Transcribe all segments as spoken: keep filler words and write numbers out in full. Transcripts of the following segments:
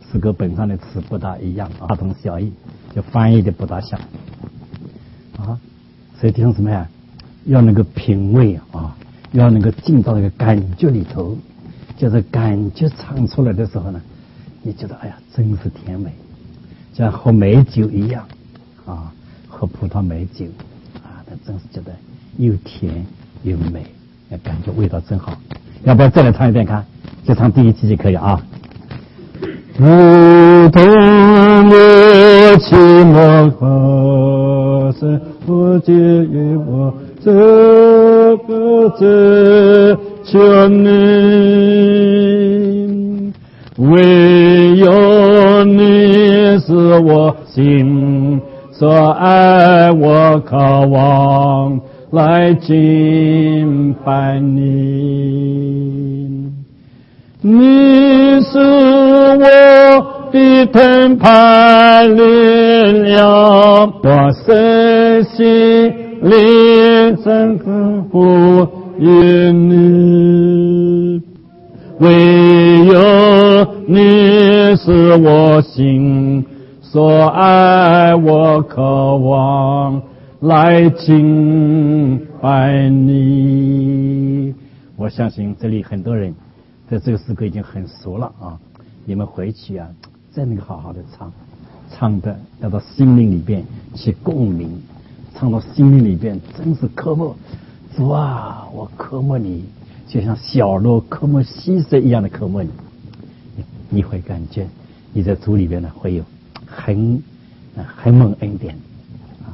诗歌本上的词不大一样，大同小异，就翻译的不大像啊。所以弟兄姊妹啊，要能够品味啊，要能够进到那个感觉里头，就是感觉唱出来的时候呢，你觉得哎呀，真是甜美，就像喝美酒一样啊，喝葡萄美酒啊，那真是觉得又甜又美，感觉味道真好。要不要再来唱一遍看？就唱第一句就可以啊。如同我期末和声，我给予我这个这求你，唯有你是我心所爱，我渴望来敬拜你。你是我的盾牌力量，我身心灵深刻呼应你，唯有你是我心所爱，我渴望来敬拜你。我相信这里很多人对这个诗歌已经很熟了啊！你们回去啊，再那个好好的唱，唱的要到心灵里边去共鸣，唱到心灵里边真是渴慕主啊！我渴慕你，就像小鹿渴慕溪水一样的渴慕你。你会感觉你在主里边呢会有很很猛恩典啊！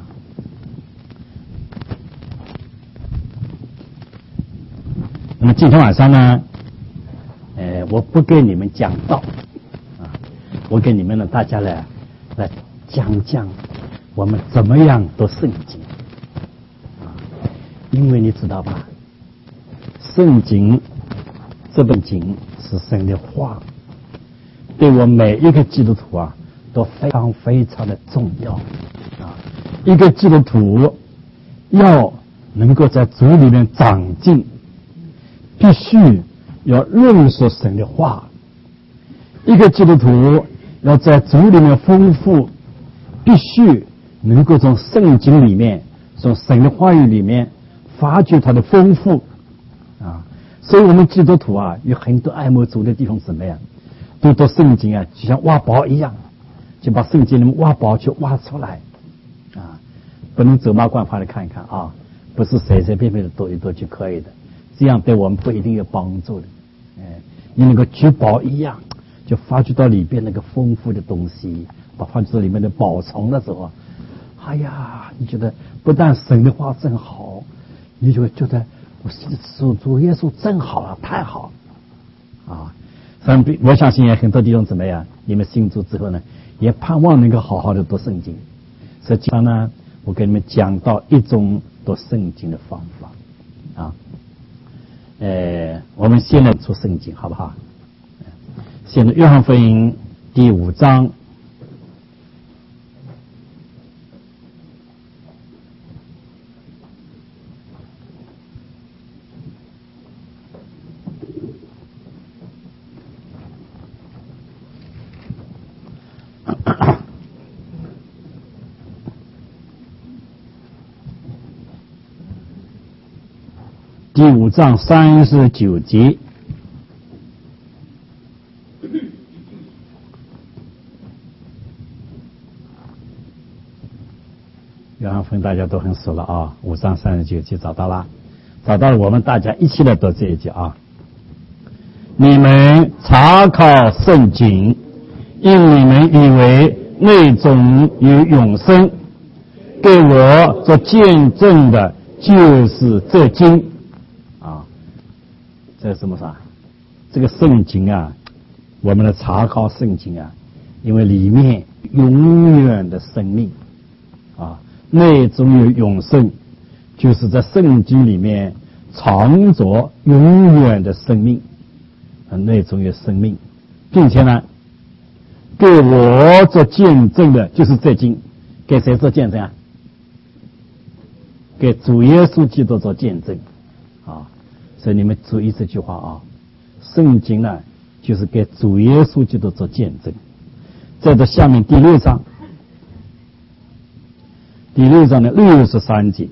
那么今天晚上呢？呃，我不给你们讲道啊，我给你们呢，大家来来讲讲我们怎么样读圣经啊，因为你知道吧，圣经这本经是神的话，对我每一个基督徒啊都非常非常的重要啊。一个基督徒要能够在主里面长进，必须要认识神的话。一个基督徒要在主里面丰富，必须能够从圣经里面，从神的话语里面发掘它的丰富啊。所以我们基督徒啊，有很多爱慕主的地方怎么样？读读圣经啊，就像挖宝一样，就把圣经里面挖宝就挖出来啊，不能走马观花的看一看啊，不是随随便便的读一读就可以的，这样对我们不一定有帮助的。哎，你那个掘宝一样，就发掘到里边那个丰富的东西，把发掘到里面的宝藏的时候，哎呀，你觉得不但神的话真好，你就会觉得我主主耶稣真好啊，太好啊！我相信很多地方怎么样？你们信主之后呢，也盼望能够好好的读圣经。实际上呢，我给你们讲到一种读圣经的方法啊。呃，我们先来读圣经，好不好？现在约翰福音第五章第五章三十九节，约翰福音大家都很熟了啊，五章三十九节找到了，找到了，我们大家一起来读这一节啊。你们查考圣经，因你们以为内中有永生，给我做见证的就是这经。这是什么啥？这个圣经啊，我们的查考圣经啊，因为里面永远的生命啊，内中有永生，就是在圣经里面藏着永远的生命，啊，内中有生命，并且呢，给我做见证的就是这经。给谁做见证啊？给主耶稣基督做见证啊。所以你们注意这句话啊，圣经呢就是给主耶稣基督做见证再到下面第六章，第六章的六十三节。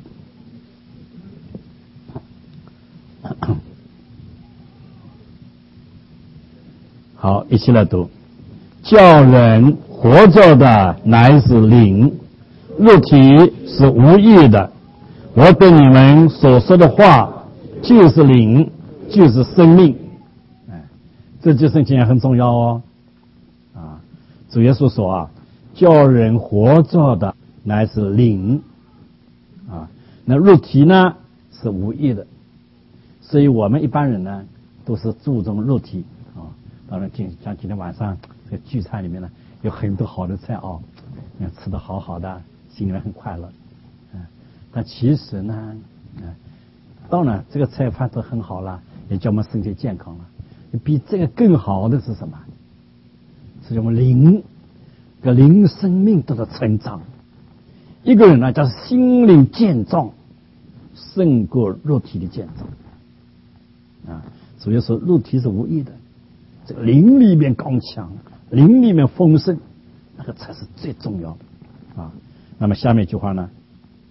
好，一起来读。叫人活着的乃是灵，肉体是无益的。我对你们所说的话就是灵，就是生命。哎，这句圣经也很重要哦。啊，主耶稣说啊，叫人活着的乃是灵，啊，那肉体呢是无益的。所以我们一般人呢都是注重肉体啊。当然，今像今天晚上这个聚餐里面呢，有很多好的菜哦，吃得好好的，心里面很快乐。嗯，但其实呢，嗯，当然这个菜饭都很好了，也叫我们身体健康了。比这个更好的是什么？是我们灵，个灵生命得到成长。一个人呢，叫心灵健壮，胜过肉体的健壮。啊，主要说肉体是无益的。这个灵里面刚强，灵里面丰盛，那个才是最重要的啊。那么下面一句话呢？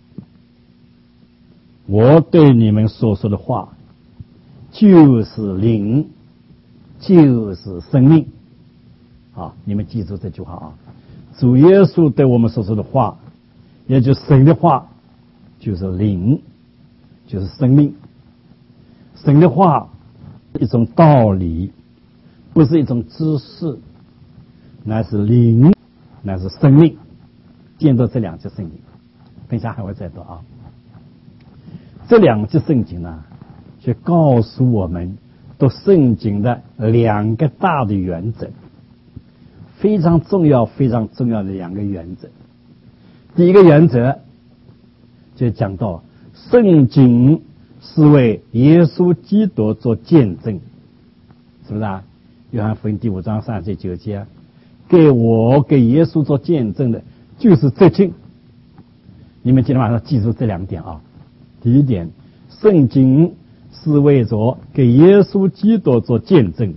我对你们所说的话，就是灵，就是生命。啊，你们记住这句话啊！主耶稣对我们所说的话，也就是神的话，就是灵，就是生命。神的话，一种道理。不是一种知识，乃是灵，乃是生命。见到这两节圣经，等一下还会再读啊。这两节圣经呢，就告诉我们读圣经的两个大的原则，非常重要、非常重要的两个原则。第一个原则就讲到圣经是为耶稣基督做见证，是不是啊？约翰福音第五章三十九节，给我给耶稣做见证的，就是这经。你们今天晚上记住这两点啊。第一点，圣经是为着给耶稣基督做见证。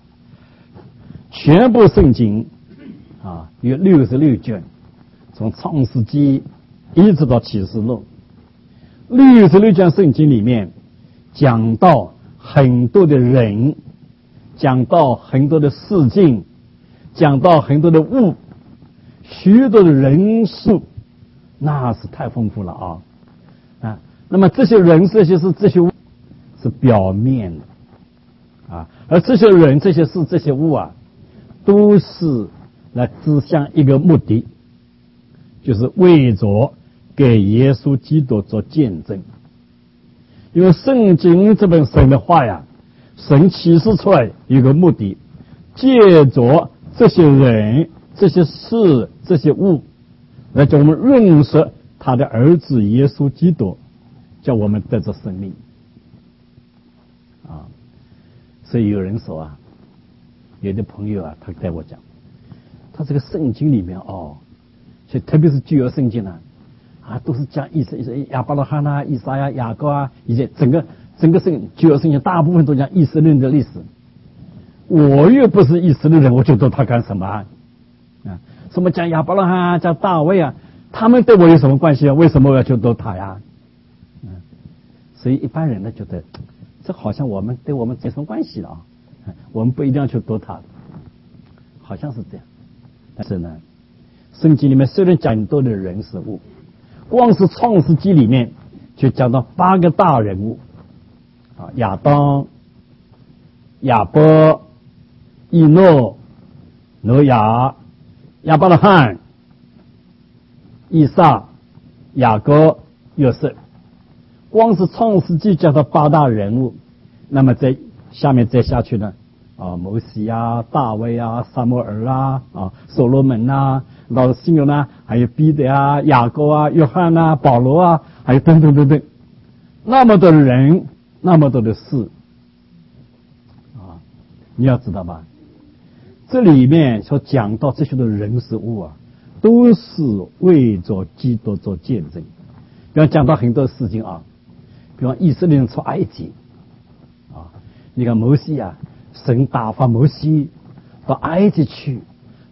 全部圣经啊，有六十六卷，从创世纪一直到启示录，六十六卷圣经里面讲到很多的人。讲到很多的事境，讲到很多的物，许多的人数，那是太丰富了啊！啊，那么这些人、这些事、这些物是表面的啊，而这些人、这些事、这些物啊，都是来指向一个目的，就是为着给耶稣基督做见证。因为圣经这本神的话呀。神启示出来有个目的，借着这些人、这些事、这些物，来叫我们认识他的儿子耶稣基督，叫我们得着生命。啊，所以有人说啊，有的朋友啊，他带我讲，他这个圣经里面哦，所以特别是旧约圣经呢，啊，都是讲以色列亚伯拉罕啊、以撒呀、雅各啊，以及整个。整个圣旧约圣经大部分都讲以色列人的历史，我又不是以色列人，我就读他干什么啊？啊，什么讲亚伯拉罕啊，讲大卫啊，他们对我有什么关系啊？为什么我要去读他呀？嗯，所以一般人呢觉得，这好像我们对我们没什么关系了啊，我们不一定要去读他，好像是这样。但是呢，圣经里面虽然讲很多的人事物，光是创世纪里面就讲到八个大人物。啊，亚当、亚伯、以诺、挪亚、亚伯拉罕、以撒、雅各、约瑟，光是创世纪讲到八大人物，那么在下面再下去呢，啊，摩西啊、大卫啊、撒母耳啊、啊所罗门啊，老新约呢，还有彼得啊、雅各啊、约翰啊、保罗啊，还有等等等等，那么多的人。那么多的事啊，你要知道吧？这里面所讲到这些的人事物啊，都是为着基督做见证。比方讲到很多事情啊，比方以色列人出埃及啊，你看摩西啊，神打发摩西到埃及去，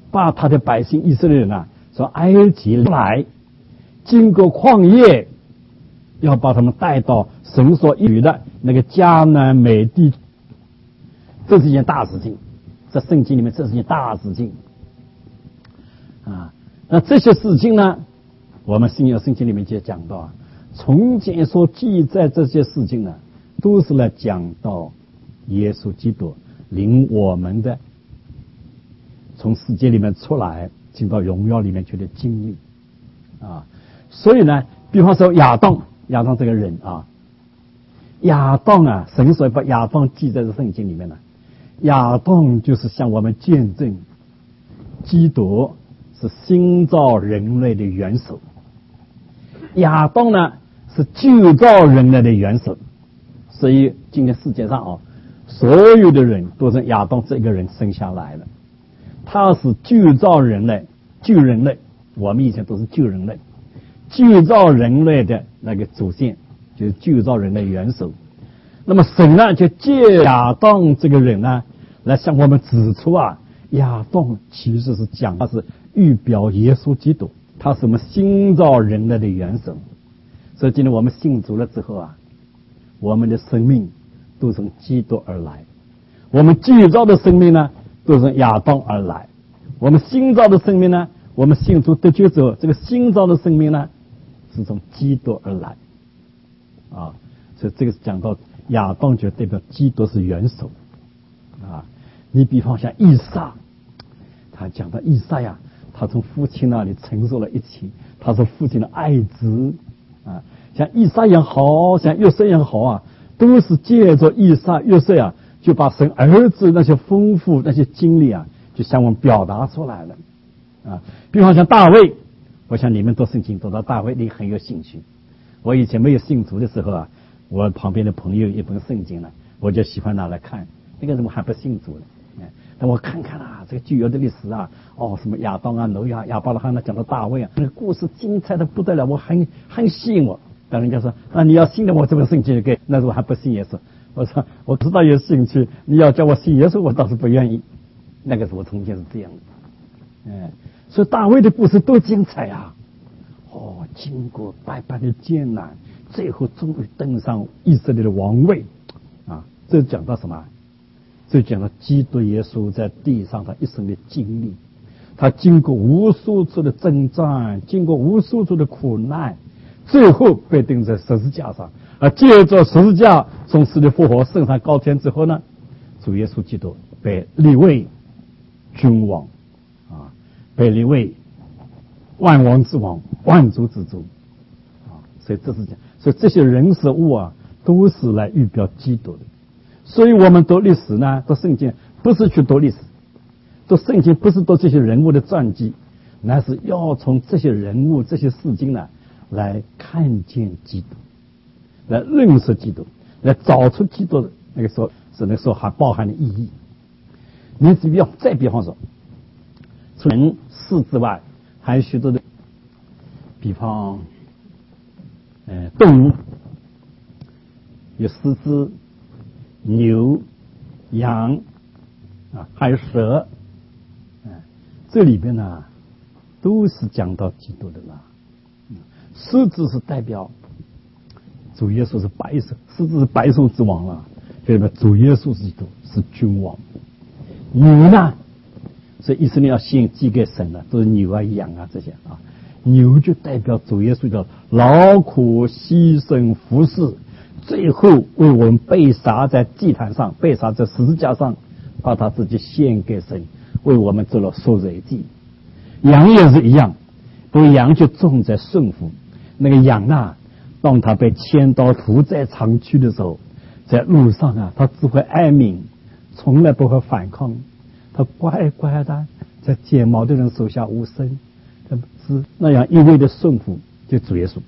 把他的百姓以色列人啊从埃及来，经过旷野，要把他们带到神所应许的那个迦南美地。这是一件大事情，在圣经里面这是一件大事情啊。那这些事情呢，我们新约圣经里面就讲到啊，从前所记载这些事情呢，都是来讲到耶稣基督领我们的从世界里面出来，进到荣耀里面去的经历啊。所以呢，比方说亚当，亚当这个人啊，亚当啊，神所把亚当记在这圣经里面呢，亚当就是向我们见证，基督是新造人类的元首。亚当呢是旧造人类的元首，所以今天世界上啊，所有的人都是亚当这个人生下来的。他是旧造人类，旧人类，我们以前都是旧人类，旧造人类的那个祖先就是旧造人类元首。那么神呢就借亚当这个人呢来向我们指出啊，亚当其实是讲他是预表耶稣基督，他是我们新造人类的元首。所以今天我们信主了之后啊，我们的生命都从基督而来，我们旧造的生命呢都是从亚当而来，我们新造的生命呢，我们信主得救之后，这个新造的生命呢是从基督而来啊。所以这个是讲到亚当就代表基督是元首啊。你比方像以撒，他讲到以撒呀，他从父亲那里承受了一切，他是父亲的爱子啊。像以撒也好，像约瑟也好啊，都是借着以撒约瑟啊，就把神儿子那些丰富那些经历啊，就向我们表达出来了啊。比方像大卫，我想你们读圣经读到大卫，你很有兴趣。我以前没有信主的时候啊，我旁边的朋友一本圣经呢，我就喜欢拿来看。那个人我还不信主呢，但我看看啊，这个旧约的历史啊，哦，什么亚当啊、挪亚、亚伯拉罕呢，讲到大卫啊，那个故事精彩的不得了，我很很吸引我。当人家说啊，你要信的我这本圣经给，那时候我还不信耶稣。我说我知道有兴趣，你要叫我信耶稣，我倒是不愿意。那个时候从前是这样的，哎，所以大卫的故事多精彩啊！哦，经过百般的艰难，最后终于登上以色列的王位啊！这讲到什么？这讲到基督耶稣在地上他一生的经历，他经过无数次的征战，经过无数次的苦难，最后被钉在十字架上。而借着十字架从死里复活升上高天之后呢，主耶稣基督被立为君王啊，被立为万王之王、万主之主啊。所以这是讲，所以这些人事物啊，都是来预表基督的。所以我们读历史呢，读圣经不是去读历史，读圣经不是读这些人物的传记，乃是要从这些人物、这些事经呢，来看见基督，来认识基督，来找出基督的那个时候是那个时候还包含的意义。你只要再比方说，除人事之外，还有许多的，比方，呃，动物，有狮子、牛、羊啊，还有蛇，嗯、呃，这里边呢都是讲到基督的啦。嗯、狮子是代表主耶稣是百兽，狮子是百兽之王了，对吧？主耶稣基督是君王。牛呢，所以以色列要献祭给神的都是牛啊、羊啊这些啊。牛就代表主耶稣的劳苦牺牲服侍，最后为我们被杀在祭坛上，被杀在十字架上，把他自己献给神，为我们做了赎罪祭。羊也是一样，不过羊就重在顺服。那个羊啊，当他被牵到屠宰场去的时候，在路上啊，他只会哀鸣，从来不会反抗，他乖乖的在剪毛的人手下无声，他是那样一味的顺服，就主耶稣。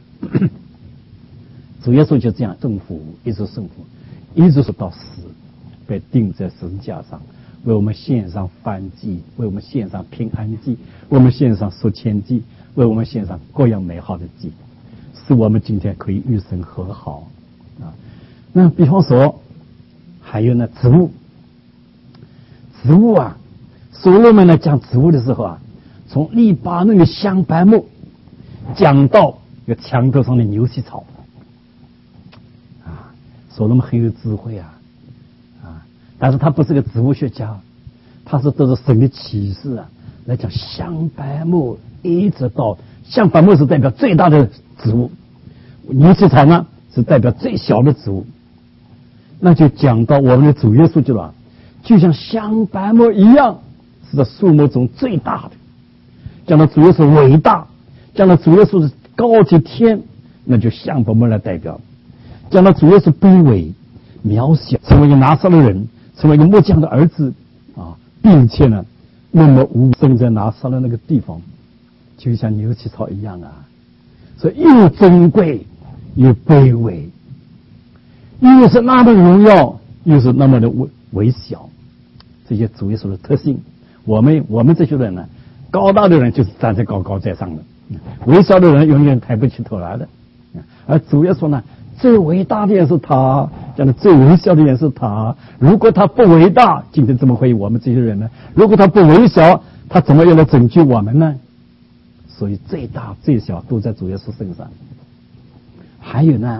主耶稣就这样顺服，一直顺服，一直是到死，被钉在十字架上，为我们献上燔祭，为我们献上平安祭，为我们献上赎愆祭，为我们献上各样美好的祭，使我们今天可以与神和好啊。那比方说，还有呢，植物，植物啊， 所罗门呢讲植物的时候啊，从黎巴嫩的香柏木讲到一个墙头上的牛膝草啊，所罗门很有智慧啊啊，但是他不是个植物学家，他是得着神的启示啊，来讲香柏木一直到香柏木是代表最大的植物，牛膝草呢是代表最小的植物，那就讲到我们的主耶稣基督啊，就像香柏木一样，是在树木中最大的。讲到主耶稣伟大，讲到主耶稣是高及天，那就香柏木来代表；讲到主耶稣卑微、渺小，成为一个拿撒勒人，成为一个木匠的儿子啊，并且呢，那么无生在拿撒勒那个地方，就像牛膝草一样啊，所以又珍贵又卑微，又是那么荣耀，又是那么的微微小，这些主耶稣的特性。我们我们这些人呢，高大的人就是站在高高在上的，微小的人永远抬不起头来的。而主耶稣呢，最伟大的也是他，讲的最微小的也是他。如果他不伟大，今天怎么会有我们这些人呢？如果他不微小，他怎么样来拯救我们呢？所以最大最小都在主耶稣身上。还有呢，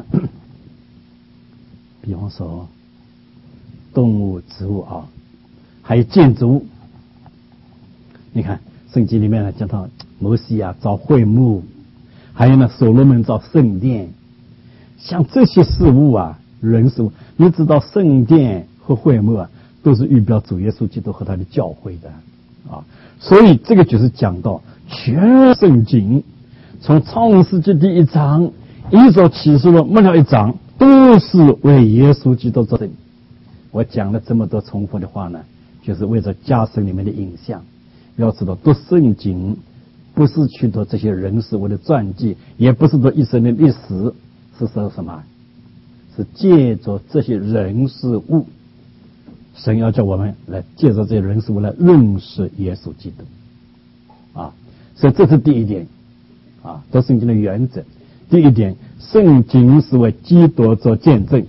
比方说动物、植物啊，还有建筑物。你看圣经里面呢讲到摩西啊造会幕，还有呢所罗门造圣殿，像这些事物啊，人事物，你知道圣殿和会幕啊都是预表主耶稣基督和他的教会的啊，所以这个就是讲到全圣经从创世纪第一章一直启示录末了一章，都是为耶稣基督作证。我讲了这么多重复的话呢，就是为了加深里面的影像。要知道读圣经不是去读这些人事物的传记，也不是读一生的历史，是说什么？是借着这些人事物，神要叫我们来借着这些人事物来认识耶稣基督啊，所以这是第一点啊，读圣经的原则。第一点，圣经是为基督做见证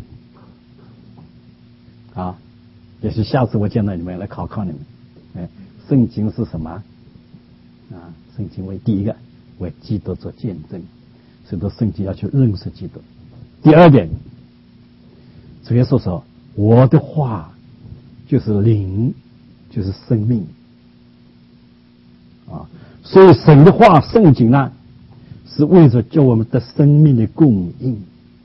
啊，也是下次我见到你们来考考你们。哎，圣经是什么啊？圣经为第一个为基督做见证，所以说圣经要去认识基督。第二点，主耶稣说我的话就是灵，就是生命啊，所以神的话圣经呢是为了叫我们的生命的供应。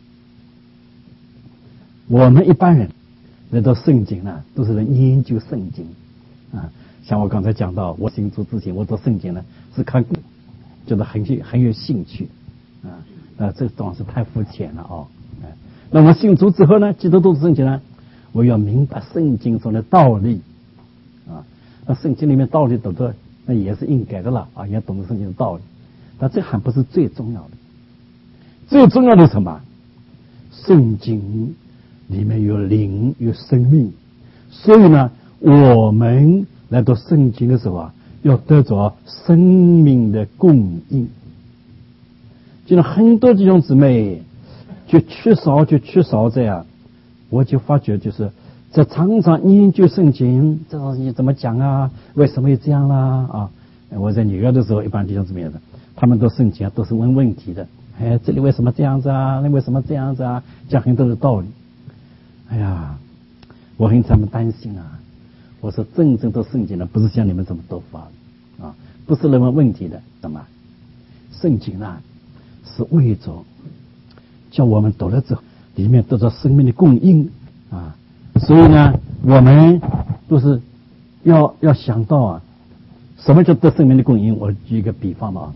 我们一般人来到圣经呢都是来研究圣经啊，像我刚才讲到我信主之前我读圣经呢是看觉得很很有兴趣啊，那这当然是太肤浅了哦。那么信主之后呢，基督徒圣经呢，我要明白圣经中的道理啊。那圣经里面道理懂得，那也是应该的了啊，也懂得圣经的道理。但这还不是最重要的，最重要的是什么？圣经里面有灵，有生命，所以呢，我们来读圣经的时候啊，要得着生命的供应。就是很多弟兄姊妹就缺少，就缺少这样，我就发觉就是在常常研究圣经，这东西怎么讲啊？为什么会这样啦？啊，我在纽约的时候，一般弟兄姊妹的，他们读圣经啊，都是问问题的。哎，这里为什么这样子啊？那为什么这样子啊？讲很多的道理。哎呀，我很他们担心啊。我说真正读圣经呢，不是像你们这么读法啊，不是那么问题的。什么？圣经啊，是为着叫我们读了之后，里面得到生命的供应啊。所以呢，我们都是要要想到啊，什么叫得生命的供应？我举一个比方吧。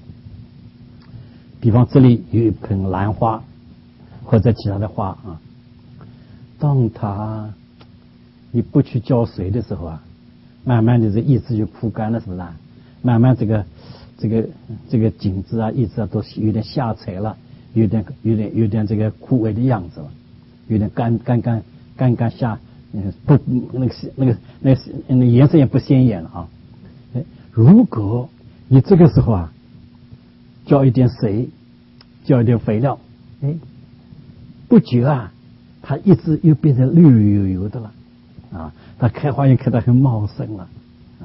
比方这里有一盆兰花，或者其他的花啊，当它你不去浇水的时候啊，慢慢的这叶子就枯干了，是不是？慢慢这个这个这个茎子啊、叶子啊都有点下垂了，有点有点有点这个枯萎的样子了，有点干干干干干下，嗯，不那个那个那个那个颜色也不鲜艳了啊。如果你这个时候啊，浇一点水，浇一点肥料，哎，不久啊，它一直又变成绿油油的了，啊，它开花也开得很茂盛了，啊，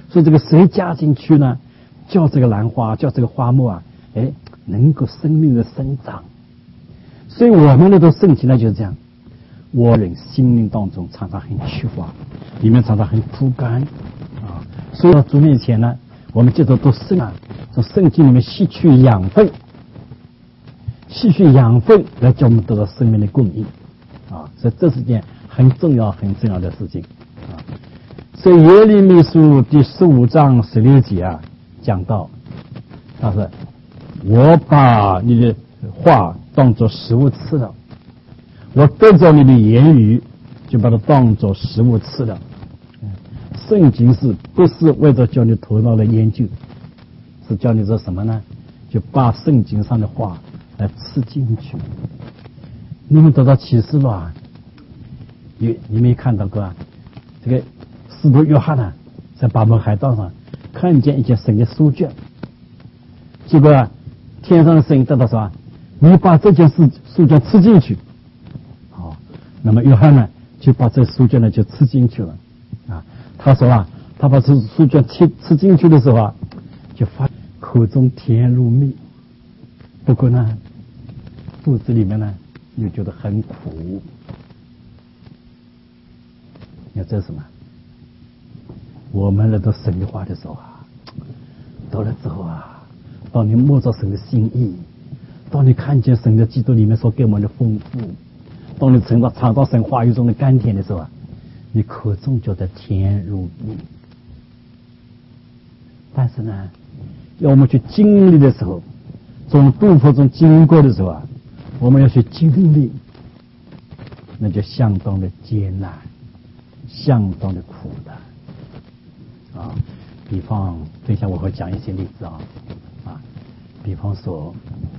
所以这个谁加进去呢？叫这个兰花，叫这个花木啊，哎，能够生命的生长。所以我们的都圣经呢就是这样，我人心灵当中常常很虚化，里面常常很枯干啊。所以到主面前呢，我们接着都圣啊，从圣经里面吸取养分，吸取养分来叫我们得到生命的供应啊。所以这是件很重要很重要的事情啊。所以耶利米书第十五章十六节啊讲到，他说我把你的话当作食物吃了，我得着你的言语就把它当作食物吃了。圣经是不是为了叫你头脑的研究，是叫你做什么呢？就把圣经上的话来吃进去。你们得到启示了啊？你你没看到过啊？这个使徒约翰呢，在巴门海盗上看见一件神的书卷，结果啊，天上的声音得到说：“你把这件事书卷吃进去。”好，那么约翰呢，就把这书卷呢就吃进去了啊。他说啊，他把这书卷吃吃进去的时候啊，就发口中甜如蜜。不过呢，肚子里面呢又觉得很苦。你看这是什么？我们来到神的话的时候啊，到了之后啊，当你摸着神的心意，当你看见神的基督里面所给我们的丰富，当你尝到尝到神话语中的甘甜的时候啊，你口中觉得甜如蜜。但是呢，要我们去经历的时候，从杜甫中经过的时候啊，我们要去经历，那就相当的艰难，相当的苦的啊。比方等一下我会讲一些例子啊啊，比方说，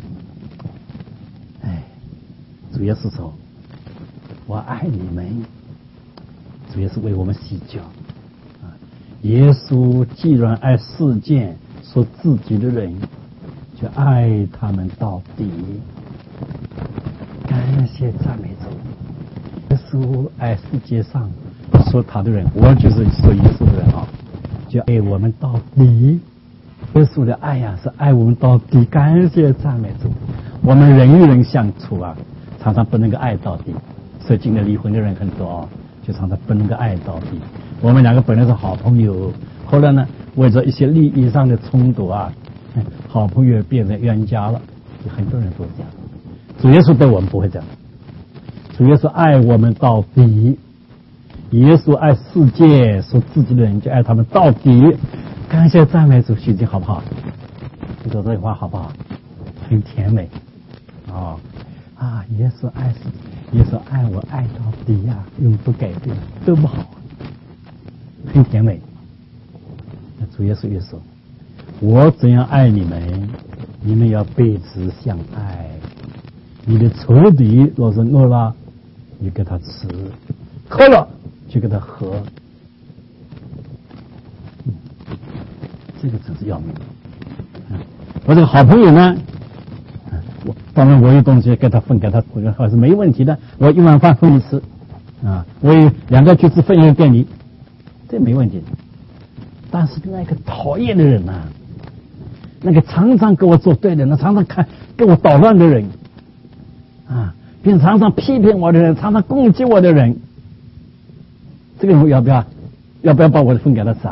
哎，主要是说我爱你们，主要是为我们洗脚啊。耶稣既然爱世界所自己的人，就爱他们到底。感谢赞美主，耶稣爱世界上说他的人，我就是说耶稣的人啊，就爱我们到底。耶稣的爱呀、啊，是爱我们到底。感谢赞美主。我们人与人相处啊，常常不能够爱到底，所以今天离婚的人很多啊，就常常不能够爱到底。我们两个本来是好朋友，后来呢，为着一些利益上的冲突啊，好朋友变成冤家了。就很多人都这样。主耶稣对我们不会这样，主耶稣爱我们到底。耶稣爱世界说自己的人，就爱他们到底。感谢赞美主，心情好不好？你说这话好不好？很甜美哦啊！耶稣爱世界，耶稣爱我爱到底呀、啊，永不改变，多么好，很甜美。那主耶稣也说：“我怎样爱你们，你们要彼此相爱。你的仇敌若是饿了，你给他吃；渴了，就给他喝。”嗯，这个真是要命。嗯，我这个好朋友呢，嗯，我当然我有东西给他分，给他分还是没问题的。我一碗饭分你吃，啊，我有两个橘子分一个给你，这没问题。但是那个讨厌的人啊，那个常常跟我作对的，那常常看跟我捣乱的人啊，并常常批评我的人，常常攻击我的人，这个人要不要要不要把我的分给他吃啊？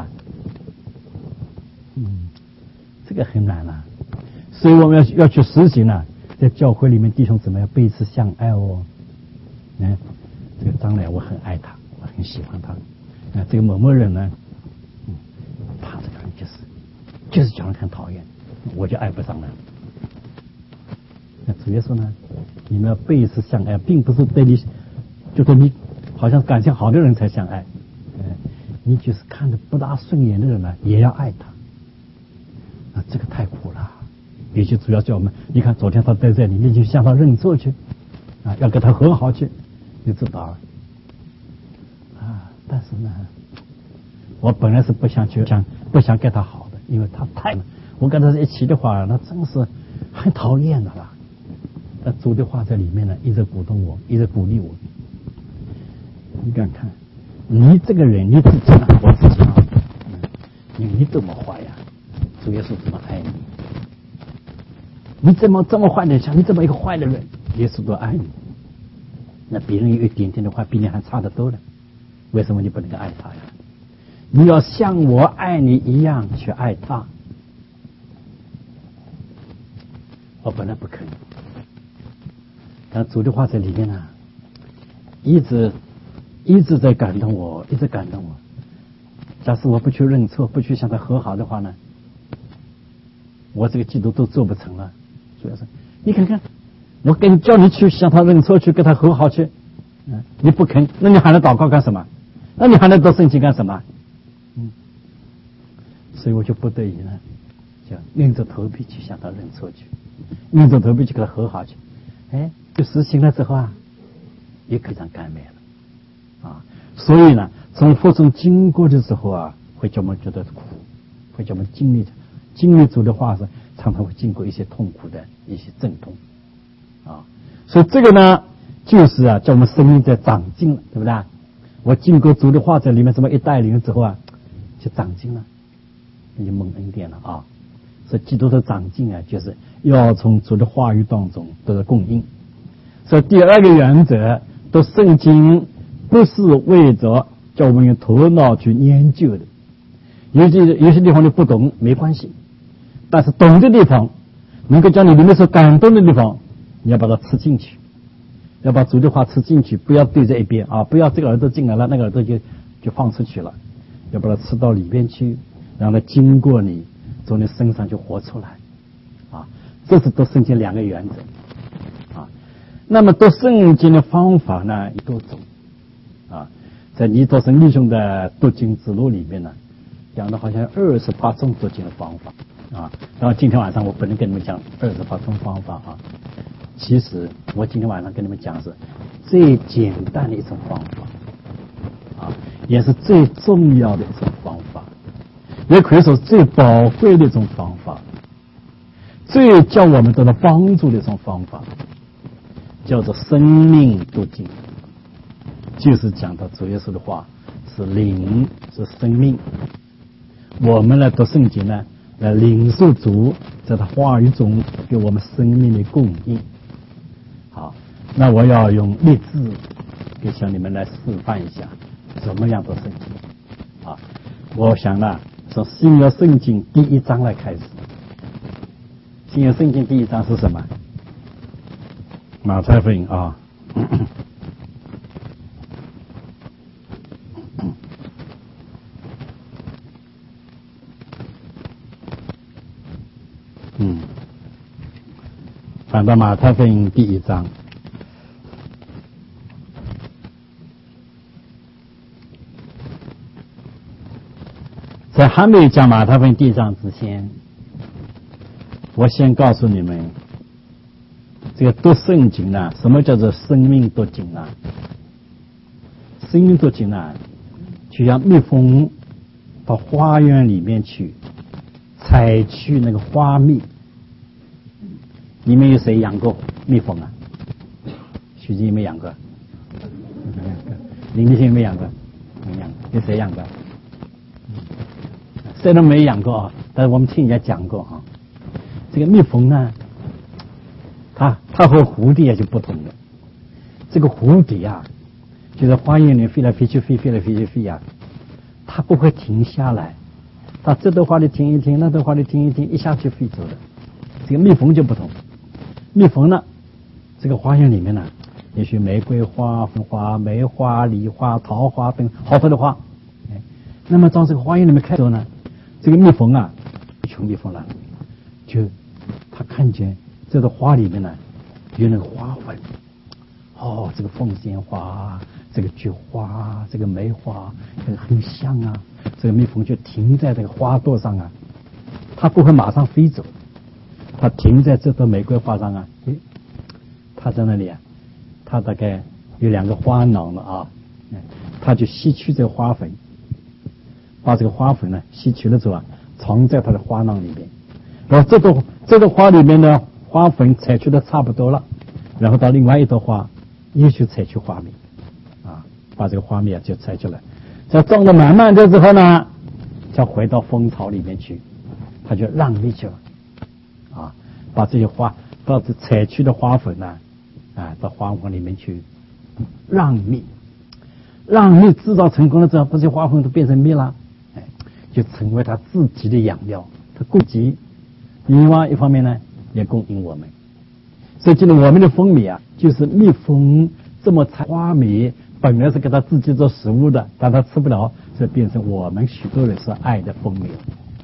嗯，这个很难啊。所以我们要要去实行啊，在教会里面弟兄姊妹要彼此相爱哦。嗯，这个张磊我很爱他，我很喜欢他。啊，这个某某人呢，嗯，他这个人就是就是叫人很讨厌，我就爱不上了。那主耶稣呢，你们要彼此相爱，并不是对你，就说你好像感情好的人才相爱，嗯，你就是看着不大顺眼的人呢，也要爱他。啊，这个太苦了。也就主要叫我们，你看昨天他在这里，你就向他认错去，啊，要跟他和好去，你知道啊？啊，但是呢，我本来是不想去，想不想跟他好的，因为他太，我跟他在一起的话，那真是很讨厌的啦。那主的话在里面呢，一直鼓动我，一直鼓励我。你看看，你这个人，你自己呢，我自己啊， 你你多么坏呀！主耶稣这么爱你，你怎么这么坏的？像你这么一个坏的人，耶稣都爱你。那别人有一点点的话，比你还差得多了，为什么你不能够爱他呀？你要像我爱你一样去爱他。我本来不可以，但主的话在里面呢，一直一直在感动我，一直感动我。假使我不去认错，不去向他和好的话呢，我这个基督都做不成了。主要是你看看，我跟叫你去向他认错，去跟他和好去，嗯，你不肯，那你还能祷告干什么？那你还能读圣经干什么？嗯，所以我就不得已呢，就硬着头皮去向他认错去，硬着头皮去跟他和好去。哎，就实行了之后啊，也可以让甘美了啊。所以呢，从佛中经过的时候啊，会叫我们觉得苦，会叫我们经历经历主的话是常常会经过一些痛苦的一些阵痛啊。所以这个呢，就是啊，叫我们生命在长进了，对不对？我经过主的话在里面这么一带领之后啊，就长进了，那就蒙恩典了啊。所以基督的长进啊，就是要从主的话语当中得到供应。所以第二个原则，读圣经不是为着叫我们用头脑去研究的，有些有些地方你不懂没关系，但是懂的地方，能够将你里面所感动的地方，你要把它吃进去，要把主的话吃进去，不要对在一边啊，不要这个耳朵进来了，那个耳朵就就放出去了，要把它吃到里边去，让它经过你，从你身上就活出来啊。这是读圣经两个原则啊。那么读圣经的方法呢，有多种啊。在尼多生弟兄的读经之路里面呢，讲的好像二十八种读经的方法啊。然后今天晚上我不能跟你们讲二十八种方法啊。其实我今天晚上跟你们讲是最简单的一种方法啊，也是最重要的一种方法，也可以说最宝贵的一种方法，最叫我们得到帮助的一种方法，叫做生命读经。就是讲到主耶稣的话是灵，是生命。我们来读圣经呢，来领受主在他话语中给我们生命的供应。好，那我要用例子给向你们来示范一下怎么样读圣经啊。我想呢，从新约圣经第一章来开始。新约圣经第一章是什么？马太福音啊。嗯，翻到马太福音第一章，在还没有讲马太福音第一章之前，我先告诉你们，这个读圣经呢，什么叫做生命读经呢？生命读经呢，就像蜜蜂到花园里面去采取那个花蜜。你们有谁养过蜜蜂啊？徐静有没有养过？林立新有没有养过？没养。有谁养过？谁都没养过啊，但是我们听人家讲过啊。这个蜜蜂呢，它它和蝴蝶就不同了。这个蝴蝶啊，就在花园里飞来飞去，飞飞来飞去飞呀、啊，它不会停下来。它这朵花里停一停，那朵花里停一停，一下就飞走了。这个蜜蜂就不同，蜜蜂呢，这个花园里面呢，也许玫瑰花、红花、梅花、梨花、桃花等好多的花。哎，那么到这个花园里面开的时候呢，这个蜜蜂啊，一群蜜蜂了，就他看见这个花里面呢有那个花粉，哦，这个凤仙花，这个菊花，这个梅花，这个很香啊。这个蜜蜂就停在这个花朵上啊，它不会马上飞走，它停在这朵玫瑰花上啊，诶，它在那里啊，它大概有两个花囊了啊，它就吸取这个花粉，把这个花粉呢吸取了之后啊，藏在它的花囊里面，然后这朵这朵花里面的花粉采取的差不多了，然后到另外一朵花又去采取花蜜啊，把这个花蜜啊就采出来。在装的满满的之后呢， 就回到蜂巢里面去，他就让蜜去了，啊，把这些花，把这采去的花粉呢、啊，啊，到花房里面去让蜜，让蜜制造成功了之后，这些花粉都变成蜜了，哎，就成为他自己的养料，他供给。另外一方面呢，也供应我们。所以，今天我们的蜂蜜啊，就是蜜蜂这么采花蜜，本来是给他自己做食物的，但他吃不了，所以变成我们许多人所爱的蜂蜜。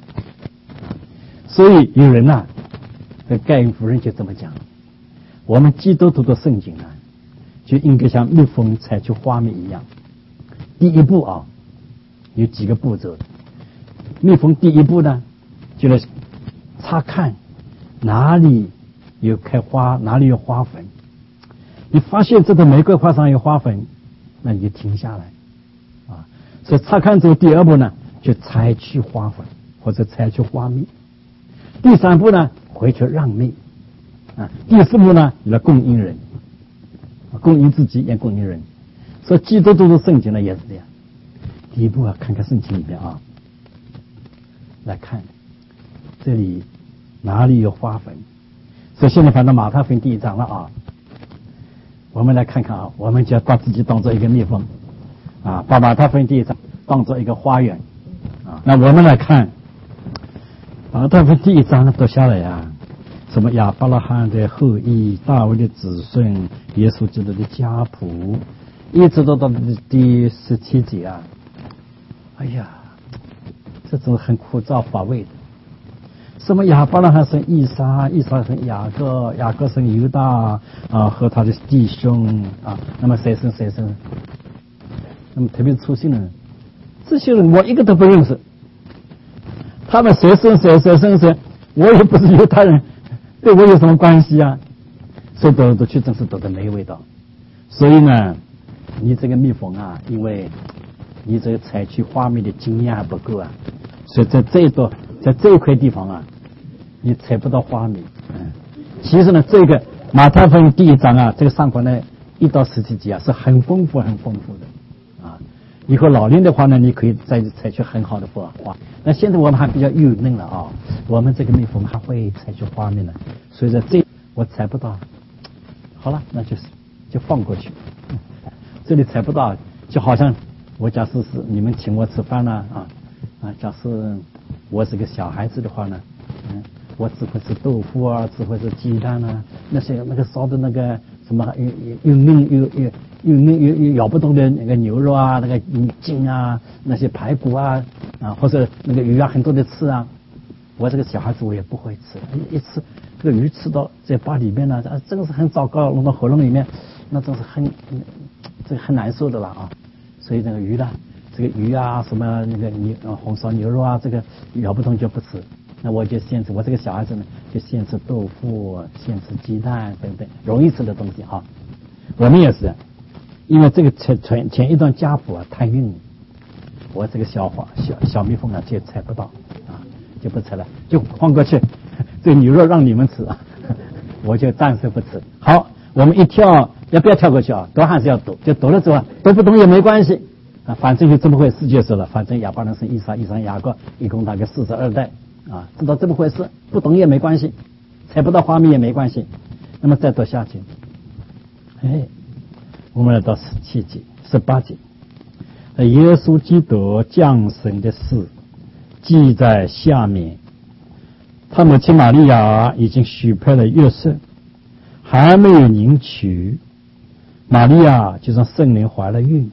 所以有人呐、啊，这盖恩夫人就这么讲：我们基督徒的圣经啊，就应该像蜜蜂采取花蜜一样。第一步啊，有几个步骤。蜜蜂第一步呢，就是查看哪里有开花，哪里有花粉。你发现这个玫瑰花上有花粉，那你就停下来啊。所以查看之后，第二步呢，就采取花粉或者采取花蜜。第三步呢，回去让蜜啊。第四步呢，来供应人，供应自己也供应人。所以基督徒的圣经呢也是这样。第一步啊，看看圣经里面啊，来看这里哪里有花粉。所以现在翻到马太福音第一章了啊，我们来看看啊，我们就要把自己当做一个蜜蜂啊，把马太福音第一章当做一个花园啊。那我们来看马太福音第一章读下来啊，什么亚伯拉罕的后裔、大卫的子孙、耶稣基督的家谱，一直到到第十七节啊。哎呀，这种很枯燥乏味的。什么亚伯拉罕生以撒，以撒生雅各，雅各生犹大啊和他的弟兄啊，那么谁生谁生？那么特别粗心的人，这些人我一个都不认识。他们谁生谁谁生谁，我也不是犹太人，对我有什么关系啊？所以读来读去真是读得没味道。所以呢，你这个蜜蜂啊，因为你这个采取花蜜的经验还不够啊，所以在这一段，在这一块地方啊，你采不到花蜜。嗯，其实呢，这个马太福音第一章啊，这个上关呢一到十七节啊，是很丰富、很丰富的啊。以后老龄的话呢，你可以再采取很好的花。那现在我们还比较幼嫩了啊，我们这个蜜蜂还会采取花蜜呢，所以说这我采不到。好了，那就是就放过去。嗯、这里采不到，就好像我假设是你们请我吃饭呢啊啊，假设我是个小孩子的话呢，嗯。我只会吃豆腐啊，只会吃鸡蛋啊，那些那个烧的那个什么又又嫩又又又嫩又又咬不动的那个牛肉啊，那个筋啊，那些排骨啊啊，或者那个鱼啊，很多的刺啊，我这个小孩子我也不会吃，一吃这个鱼吃到嘴巴里面呢，啊，真的是很糟糕，弄到喉咙里面，那真是很这个很难受的了啊。所以这个鱼呢，这个鱼啊，什么那个牛红烧牛肉啊，这个咬不动就不吃。那我就限制我这个小孩子呢，就限制豆腐、限制鸡蛋等等容易吃的东西啊。我们也是，因为这个前前前一段家谱啊太硬，我这个小花小小蜜蜂啊就采不到啊，就不吃了，就放过去。这个牛肉让你们吃，我就暂时不吃。好，我们一跳，要不要跳过去啊？读还是要读，就读了之后读不懂也没关系啊，反正就这么回事就是了。反正亚伯拉罕是以撒，以撒雅各，一共大概四十二代。啊，知道这么回事，不懂也没关系，采不到花蜜也没关系。那么再读下去，哎，我们来到十七节、十八节，耶稣基督降生的事记在下面。他母亲玛利亚已经许配了约瑟，还没有迎娶，玛利亚就让圣灵怀了孕。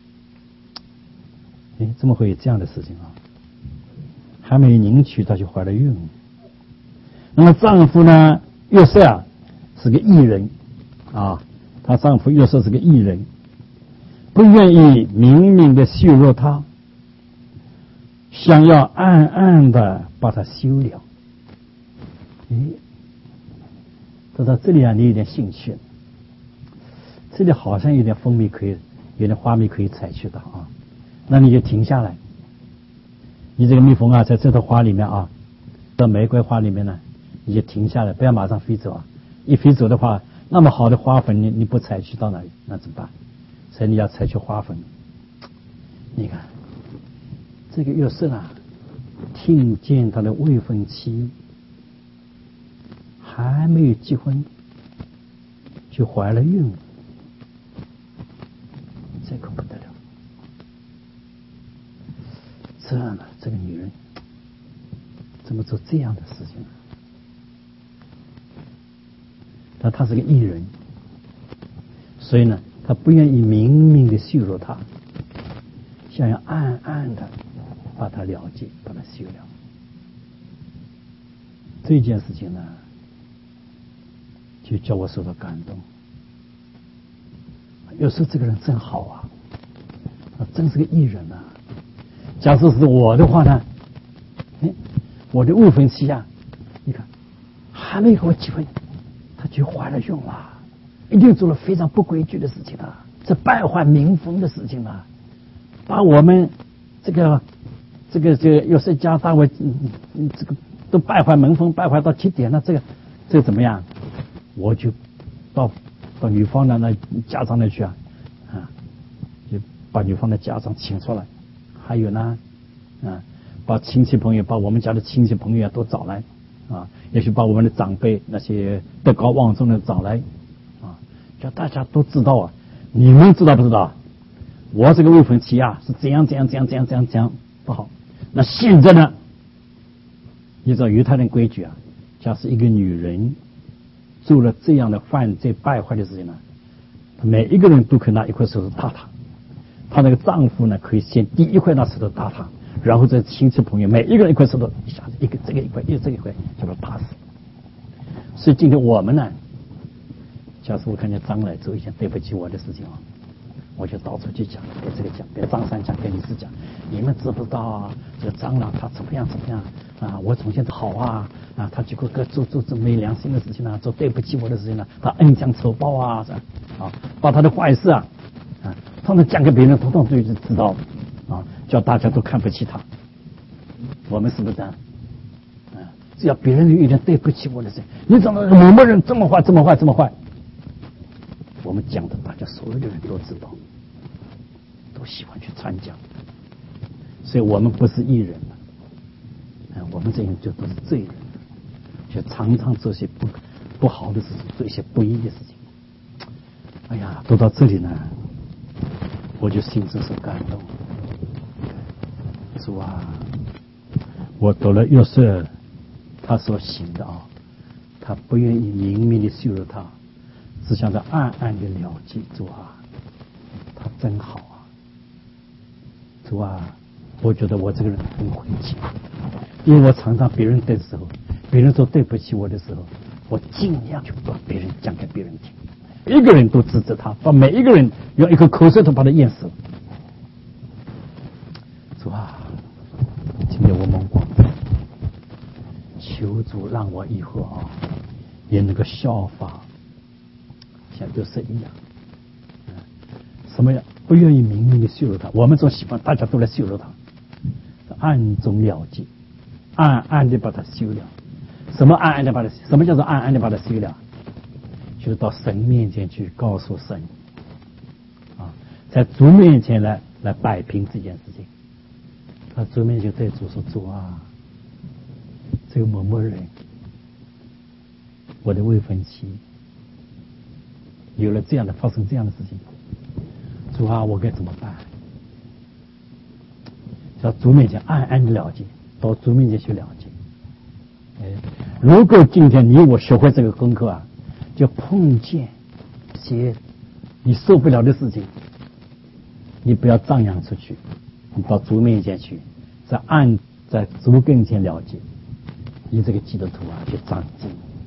哎，怎么会有这样的事情啊？还没迎娶，她就怀了孕。那么丈夫呢，约瑟啊是个义人啊，她丈夫约瑟是个义人，不愿意明明的羞辱她，想要暗暗的把她休了。诶，走到这里啊，你有点兴趣了，这里好像有点蜂蜜可以，有点花蜜可以采取的啊，那你就停下来。你这个蜜蜂啊，在这朵花里面啊，到玫瑰花里面呢，你就停下来，不要马上飞走啊！一飞走的话，那么好的花粉，你你不采取到哪里？那怎么办？所以你要采取花粉。你看，这个约瑟啊， 听见他的未婚妻还没有结婚就怀了孕了，这可不得了。这样的这个女人怎么做这样的事情呢？但他是个艺人，所以呢，他不愿意明明的羞辱他，想要暗暗的把他了结，把他休了。这件事情呢，就叫我受到感动。有时候这个人真好啊，他真是个艺人啊。假设是我的话呢，哎，我的未婚妻啊，你看还没和我结婚，他就怀了孕了，一定做了非常不规矩的事情啊，这败坏民风的事情啊，把我们这个这个这个有些家大为嗯嗯这个都败坏门风，败坏到极点了，这个这个怎么样？我就到到女方的那家长那去啊，啊，就把女方的家长请出来，还有呢，啊，把亲戚朋友，把我们家的亲戚朋友啊都找来，啊，也许把我们的长辈那些德高望重的找来，啊，叫大家都知道啊，你们知道不知道？我这个未婚妻啊是怎样怎样怎样怎样怎样怎样不好。那现在呢，依照犹太人规矩啊，假使一个女人做了这样的犯罪败坏的事情呢，每一个人都可以拿一块石头打她。她那个丈夫呢，可以先第一块拿石头打她，然后这亲戚朋友每一个人一块石头，一下子一个这个一块，一个这个一块，就把她打死。所以今天我们呢，假使我看见张来做一件对不起我的事情啊，我就到处去讲，给这个讲，给张三讲，给李四讲。你们知不知道啊？这个张郎他怎么样怎么样啊？我从前好啊啊！他结果做做做这没良心的事情呢、啊，做对不起我的事情呢、啊，他恩将仇报啊，是吧？啊，把他的坏事啊啊，他能讲给别人，统统都知道啊，叫大家都看不起他。我们是不是这样？啊，只要别人有一点对不起我的事情，你怎么某某人这么坏，这么坏，这么坏？我们讲的，大家所有的人都知道，都喜欢去传讲，所以我们不是艺人了，啊，我们这些就都是罪人，就常常做些不不好的事情，做一些不义的事情。哎呀，读到这里呢，我就心中受感动。主啊，我读了约瑟他所行的啊，他不愿意明明的羞辱他。只想着暗暗的了解，主啊，他真好啊！主啊，我觉得我这个人很晦气，因为我常常别人的时候，别人说对不起我的时候，我尽量去把别人讲给别人听，一个人都指责他，把每一个人用一个口舌头把他淹死。主啊，今天我蒙光，求主让我以后啊，也能够效法。像约瑟一样，什么呀？不愿意明明的羞辱他，我们总喜欢大家都来羞辱他，暗中了结，暗暗的把他休了。什么暗暗的把他？什么叫做暗暗的把他休了？就是到神面前去告诉神，啊，在主面前来来摆平这件事情。他主面前对主说：“主啊，这个某某人，我的未婚妻。”有了这样的发生这样的事情，主啊，我该怎么办？到主面前暗暗的了解，到主面前去了解。哎，如果今天你我学会这个功课啊，就碰见些你受不了的事情，你不要张扬出去，你到主面前去，在暗在主跟前了解，你这个基督徒啊，去长进。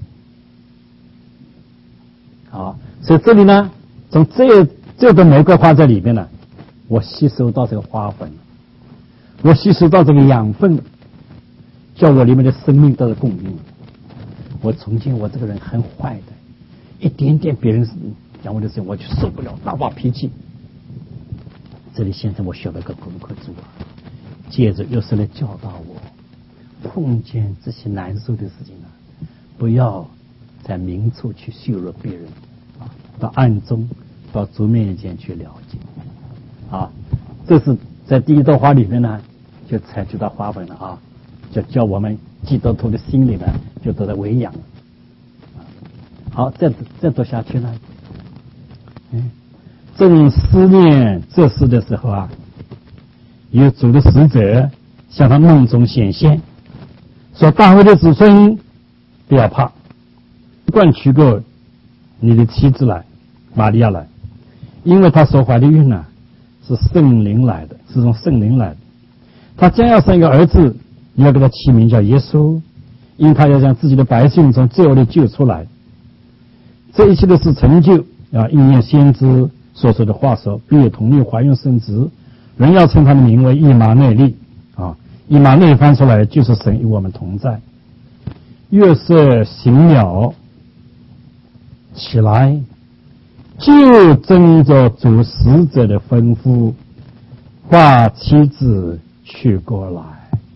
好，所以这里呢，从这这个玫瑰花在里面呢，我吸收到这个花粉，我吸收到这个养分，叫我里面的生命得到供应。我从前我这个人很坏的，一点点别人讲我的事情，我就受不了，大发脾气。这里现在我学了个功课，主啊，借着约瑟来教导我，碰见这些难受的事情呢，不要在明处去羞辱别人，啊，到暗中到主面前去了解，啊，这是在第一朵花里面呢，就采取到花粉了啊。 就叫我们基督徒的心里呢就得到喂养。好，再再读下去呢，嗯，正思念这事的时候啊，有主的使者向他梦中显现，说大卫的子孙不要怕，管娶过你的妻子来，玛利亚来，因为她所怀的孕啊是圣灵来的，是从圣灵来的，她将要生一个儿子，你要给他起名叫耶稣，因为他要将自己的百姓从罪恶里救出来。这一切都是成就啊，应验先知所说的话说，必有童女怀孕生子，人要称他的名为以马内利啊。以马内利翻出来就是神与我们同在。约瑟醒了起来，就遵着主使者的吩咐，把妻子娶过来。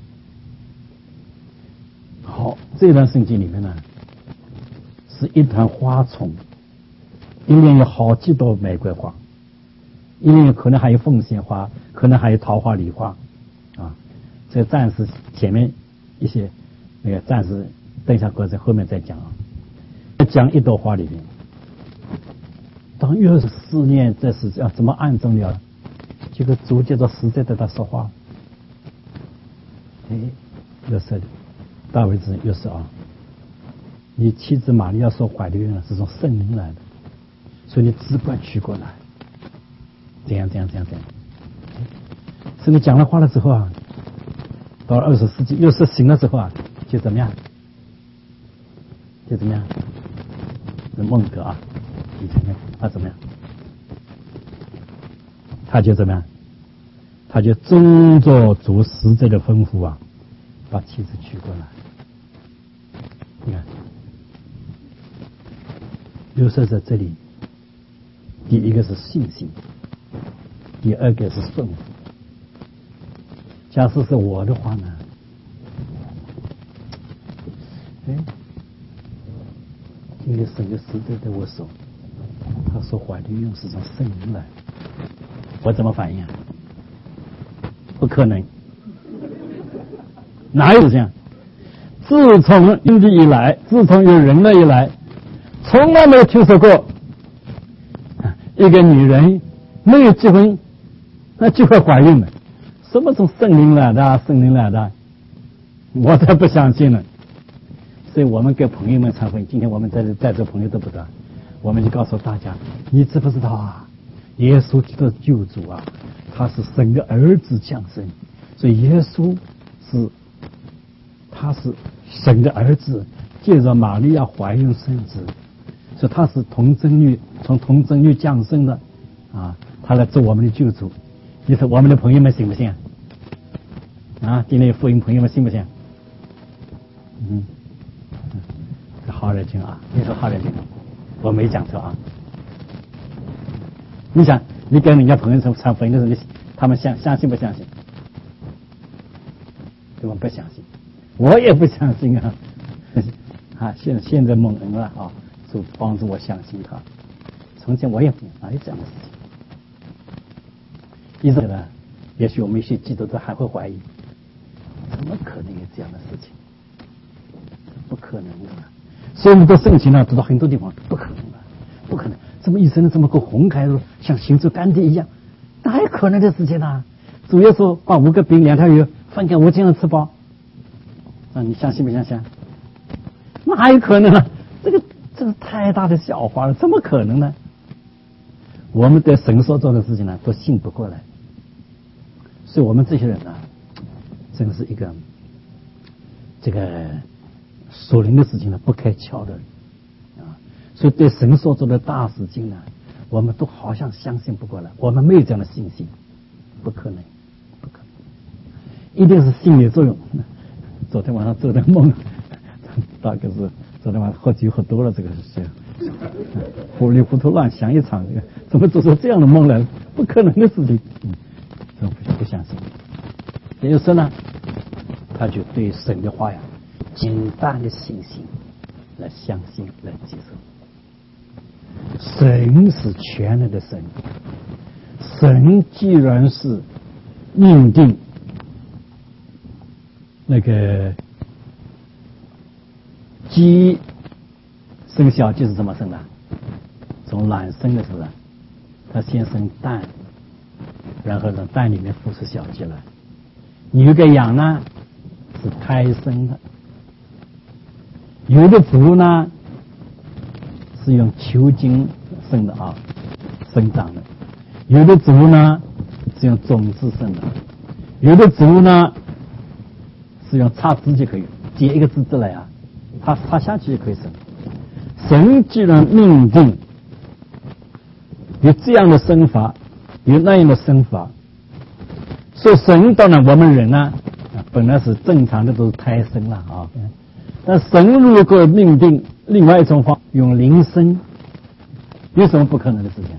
好，这段圣经里面呢，是一团花丛，里面有好几朵玫瑰花，里面可能还有凤仙花，可能还有桃花梨花啊。这个暂时前面一些那个暂时等一下搁在后面再讲啊。讲一朵花里面，当越是思念这是要怎么按中了，这个主接着实在对他说话。哎，约瑟大卫子约瑟啊，你妻子玛利亚所怀的孕是从圣灵来的，所以你只管娶过来。这样这样这样这样。圣经讲了话了之后啊，到了二十世纪约瑟醒了之后啊，就怎么样？就怎么样？是孟格啊，你看看他怎么样？他就怎么样？他就遵着主使者的吩咐啊，把妻子娶过来。你看，约瑟在这里，第一个是信心，第二个是顺服。假设是我的话呢，哎，今天神的使者对我说，他说怀的孕是从圣灵来，我怎么反应啊？不可能，哪有这样？自从印地以来，自从有人类以来，从来没有听说过一个女人没有结婚，那就会怀孕了。什么从圣灵来的？圣灵来的，我才不相信呢。所以我们给朋友们传福音，今天我们在这在座朋友都不知道，我们就告诉大家，你知不知道啊？耶稣基督的救主啊，他是神的儿子降生，所以耶稣是他是神的儿子，借着玛利亚怀孕生子，所以他是童贞女，从童贞女降生的啊，他来做我们的救主。你说我们的朋友们信不信啊？今天福音朋友们信不信？嗯，好人精啊！你说好人精，我没讲错啊。你想，你跟人家朋友传福音的时候，你他们相相信不相信？对吧？不相信，我也不相信啊！啊，现现在蒙恩了啊，就帮助我相信他。从前我也不哪有这样的事情。因此呢，也许我们一些基督徒还会怀疑，怎么可能有这样的事情？不可能的。所以我们读圣经呢，读到很多地方不可能的，不可能。怎么一生这么个红开，像行走干地一样，哪有可能的事情呢？主耶稣把五个饼两条鱼分给五千人吃饱，啊，你相信不相信？哪有可能呢？这个这是太大的笑话了，怎么可能呢？我们对神所做的事情呢，都信不过来。所以我们这些人呢，真是一个这个属灵的事情呢不开窍的人啊。所以对神所做的大事情呢，我们都好像相信不过来，我们没有这样的信心，不可能，不可能，一定是心理作用。昨天晚上做的梦，大概是昨天晚上喝酒喝多了，这个是糊里糊涂乱想一场，这个怎么做出这样的梦来？不可能的事情。嗯，这不不相信。也就是说呢，他就对神的话呀，极大的信心来相信来接受。神是全能的神，神既然是命定那个鸡生小鸡是怎么生的？从卵生的，是不是？它先生蛋，然后从蛋里面孵出小鸡来。牛跟羊呢是胎生的，有的植物呢是用球茎生的啊，生长的；有的植物呢是用种子生的；有的植物呢是用插枝就可以，接一个枝子来啊，插插下去就可以生。神既然命定有这样的生法，有那样的生法，所以神当然我们人呢、啊，本来是正常的都是胎生了啊，但神如果命定另外一种方用灵生，有什么不可能的事情？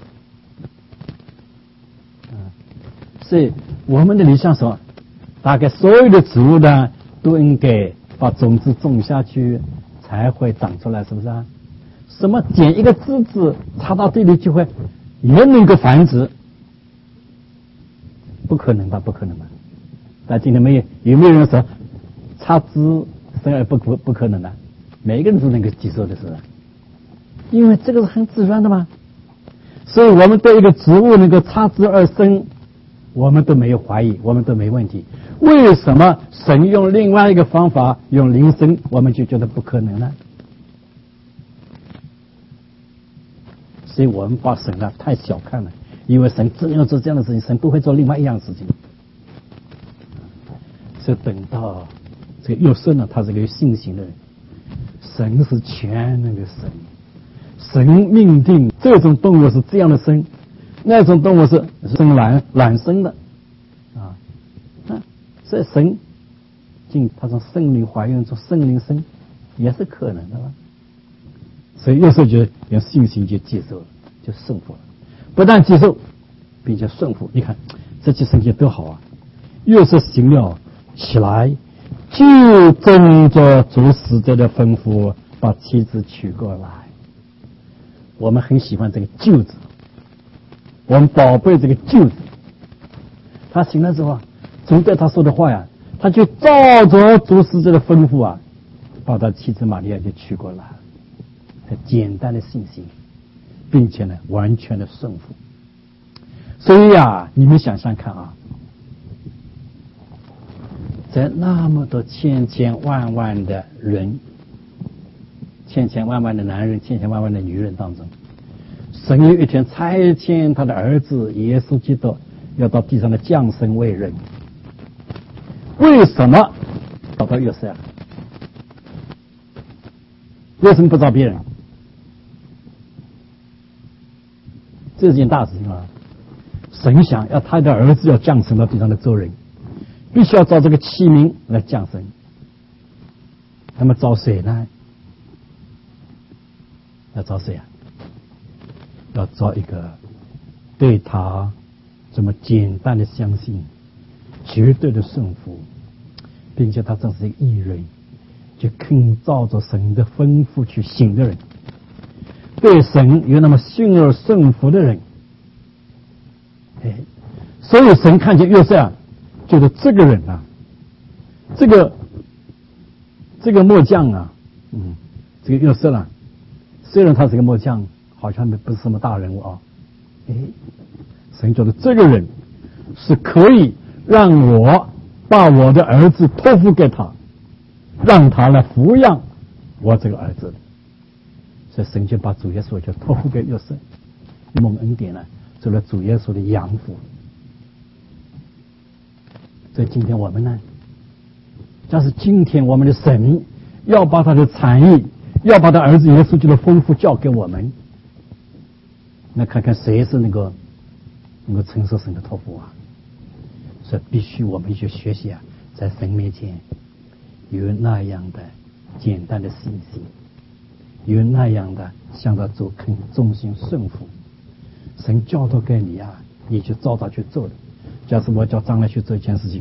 啊，所以我们的理想说，大概所有的植物呢都应该把种子种下去，才会长出来，是不是啊？什么捡一个枝子插到地里就会也能够繁殖？不可能吧？不可能吧？但今天没有有没有人说插枝生而不不不可能的？每一个人都能够接受的，是不是？因为这个是很自然的嘛。所以我们对一个植物能够插枝而生，我们都没有怀疑，我们都没问题。为什么神用另外一个方法用灵生，我们就觉得不可能呢？所以我们把神啊太小看了，因为神只要做这样的事情，神不会做另外一样事情。所以等到这个约瑟呢，他是个有信心的人，神是全能的神，神命定这种动物是这样的生，那种动物是生卵卵生的啊，啊，所以神进他从圣灵怀孕从圣灵生也是可能的吧。所以约瑟就用信心就接受了，就顺服了，不但接受，并且顺服。你看这些圣经多好啊！约瑟行了起来，就遵着主使者的吩咐，把妻子娶过来。我们很喜欢这个“就”字，我们宝贝这个“就”字。他行了之后，主对他说的话呀，他就照着主使者的吩咐啊，把他妻子玛利亚就娶过来。很简单的信心，并且呢完全的顺服。所以啊，你们想想看啊，在那么多千千万万的人，千千万万的男人，千千万万的女人当中，神有一天差遣他的儿子耶稣基督要到地上的降生为人。为什么找到约瑟啊？为什么不找别人？这是件大事情啊！神想要他的儿子要降生到地上的做人，必须要找这个器皿来降生。那么找谁呢？要找谁啊？要找一个对他这么简单的相信，绝对的顺服，并且他正是一个义人，就肯照着神的吩咐去行的人。对神有那么信而顺服的人，哎，所以神看见约瑟啊，觉得这个人啊，这个这个木匠啊，嗯，这个约瑟啊，虽然他是个木匠，好像不是什么大人物啊，哎，神觉得这个人是可以让我把我的儿子托付给他，让他来抚养我这个儿子的。所以神就把主耶稣就托付给约瑟，蒙恩典呢，做了主耶稣的养父。所以今天我们呢，假使今天我们的神要把他的产业，要把他儿子耶稣基督的丰富交给我们，那看看谁是能够能够承受神的托付啊？所以必须我们去学习啊，在神面前有那样的简单的信心。有那样的向他做肯忠心顺服，神教导给你啊，你就照他去做的。假使我叫张来去做一件事情，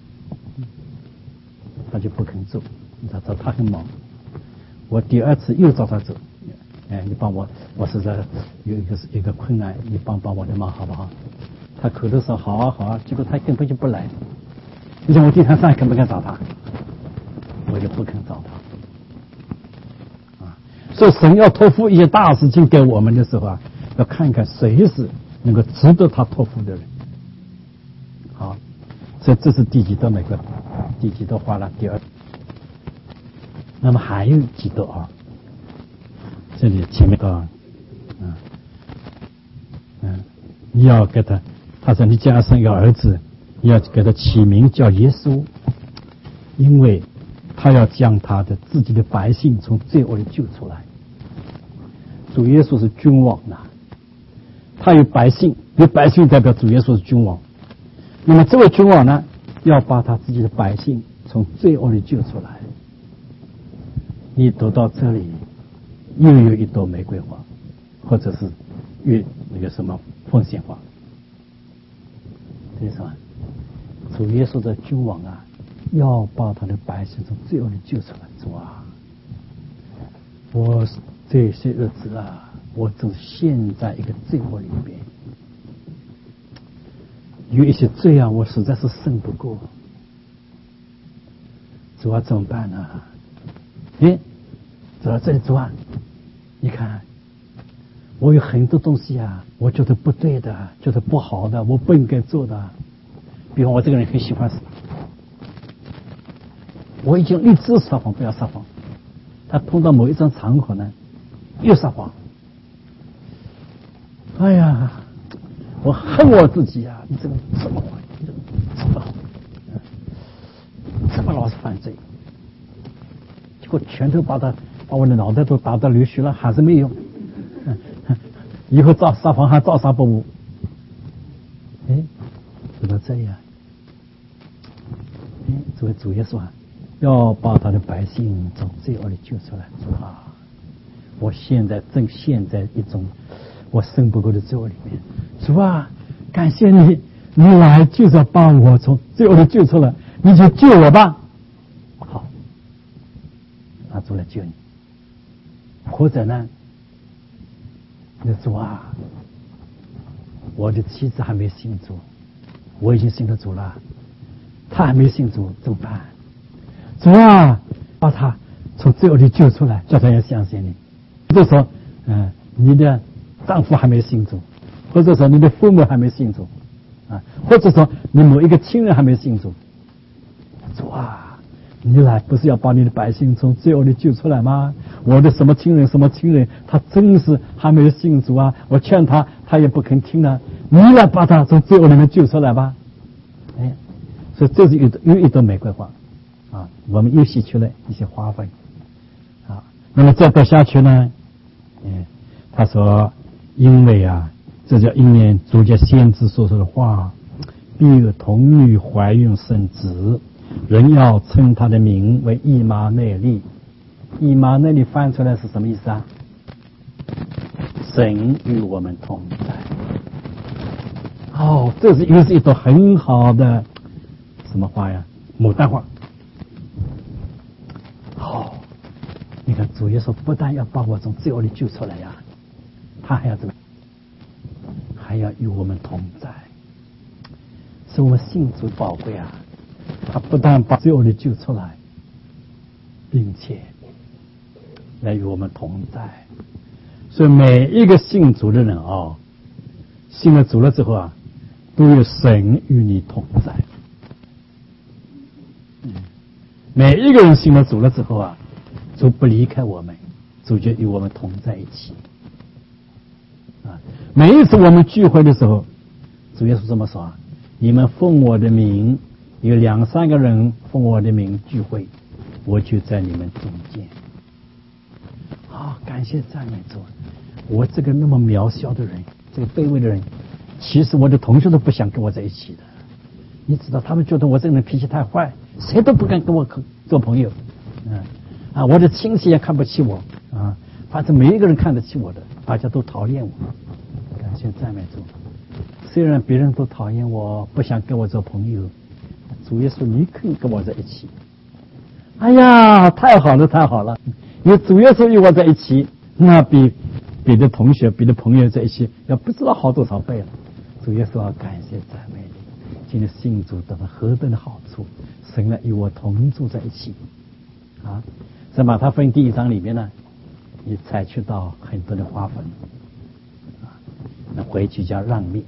他就不肯做，他说他很忙。我第二次又找他走，哎，你帮我，我实在有一个一个困难，你帮帮我的忙好不好？他口头说好啊好啊，结果他根本就不来。你想我第三次还肯不敢找他？ 我就不肯找他。啊，所以神要托付一些大事情给我们的时候啊，要看看谁是能够值得他托付的人。好，所以这是第几段玫瑰？第几段花了？第二。那么还有几朵啊？这里前面啊，嗯嗯，你要给他，他说你将要生一个儿子，你要给他起名叫耶稣，因为他要将他的自己的百姓从罪恶里救出来。主耶稣是君王啊，他有百姓，有百姓代表主耶稣是君王。那么这位君王呢，要把他自己的百姓从罪恶里救出来。你读到这里，又有一朵玫瑰花，或者是月那个什么凤仙花，这是什么？主耶稣的君王啊，要把他的百姓从罪恶里救出来。主啊，我这些日子啊，我就陷在一个罪恶里边，有一些罪啊，我实在是胜不过。主啊，怎么办呢？哎，走到这里，主啊，你看，我有很多东西啊，我觉得不对的，觉得不好的，我不应该做的。比方我这个人很喜欢撒，我已经立志撒谎，不要撒谎。他碰到某一种场合呢，又撒谎。哎呀，我恨我自己啊！你这个怎么玩？你这个怎么怎么老是犯罪？结果拳头把他把我的脑袋都打到流血了，还是没用。以后照撒谎还照撒不误。哎，怎么这样？哎，作为主耶稣啊，要把他的百姓从罪恶里救出来。主啊，我现在正陷在一种我胜不过的罪恶里面。主啊，感谢你，你来就是要把我从罪恶里救出来，你就救我吧。好，拿主来救你。或者呢，那主啊，我的妻子还没信主，我已经信了主了，他还没信主，怎么办？主啊，把他从罪恶里救出来，叫他要相信你。或者说，嗯、呃，你的丈夫还没信主，或者说你的父母还没信主，啊，或者说你某一个亲人还没信主。主啊，你来不是要把你的百姓从罪恶里救出来吗？我的什么亲人什么亲人，他真是还没有信主啊！我劝他，他也不肯听呢。你来把他从罪恶里面救出来吧。哎，所以这是一又一朵玫瑰花啊！我们又吸取了一些花粉啊。那么再读下去呢？嗯，他说，因为啊，这叫因为主家先知所说的话，必有童女怀孕生子，人要称他的名为以马内利。以马内利翻出来是什么意思啊？神与我们同在。哦，这是又是一朵很好的什么花呀？牡丹花。好、哦，你看主耶稣不但要把我从罪恶里救出来呀，他还要怎么？还要与我们同在。是我们信主宝贵啊！他不但把罪恶里救出来，并且来与我们同在。所以每一个信主的人啊、哦，信了主了之后啊，都有神与你同在。嗯，每一个人信了主了之后啊，主不离开我们，主就与我们同在一起。啊，每一次我们聚会的时候，主耶稣这么说啊：你们奉我的名，有两三个人奉我的名聚会，我就在你们中间。啊、哦，感谢赞美主！我这个那么渺小的人，这个卑微的人，其实我的同学都不想跟我在一起的。你知道，他们觉得我这个人脾气太坏，谁都不敢跟我做朋友。嗯，啊，我的亲戚也看不起我啊，反正没一个人看得起我的，大家都讨厌我。感谢赞美主！虽然别人都讨厌我，不想跟我做朋友，主耶稣你肯跟我在一起。哎呀，太好了，太好了！有主耶稣与我在一起，那比别的同学、别的朋友在一起要不知道好多少倍了。主耶稣要感谢赞美你，今天信主得了何等的好处！神来与我同住在一起， 啊，在马太福音第一章里面呢，你采取到很多的划分啊，那回去叫让命，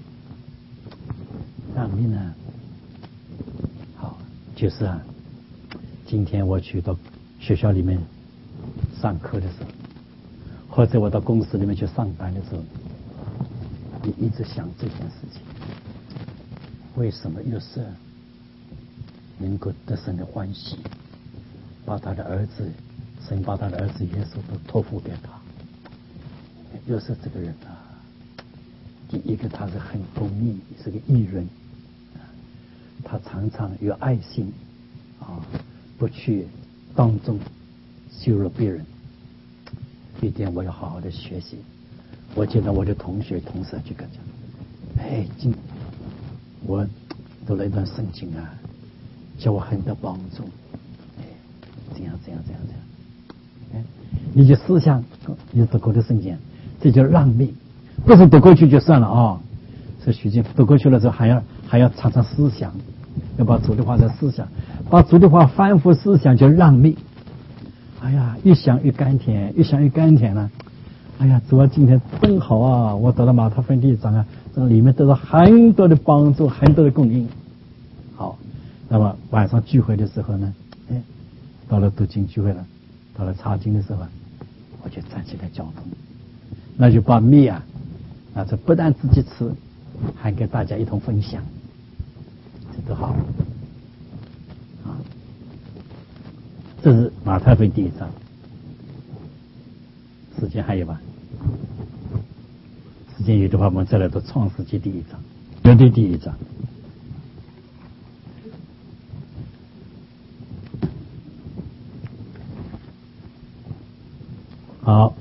让命呢，好，就是啊，今天我去到学校里面上课的时候，或者我到公司里面去上班的时候，你一直想这件事情，为什么约瑟能够得神的欢喜，把他的儿子，神把他的儿子耶稣都托付给他。约瑟这个人啊，第一个他是很公义，是个义人，他常常有爱心啊，不去当众羞辱别人，这一点我要好好的学习。我见到我的同学同事就跟讲，哎，今我读了一段圣经啊，叫我很多帮助，哎，这样这样这样这样，哎，你就思想你读过的圣经，这叫让命，不是读过去就算了啊、哦。这徐静读过去了之后，还要还要常常思想，要把主的话在思想，把主的话反复思想，就让命。哎呀，越想越甘甜，越想越甘甜了。哎呀，主啊，今天真好啊！我得了马太福音第一章啊，这里面得到很多的帮助，很多的供应。好，那么晚上聚会的时候呢，哎，到了读经聚会了，到了查经的时候，我就站起来交通，那就把米啊，啊，这不但自己吃，还给大家一同分享，这都好啊。这是马太福音第一章。时间还有吧？时间有的话，我们再来读创世纪第一章，绝对第一章。好，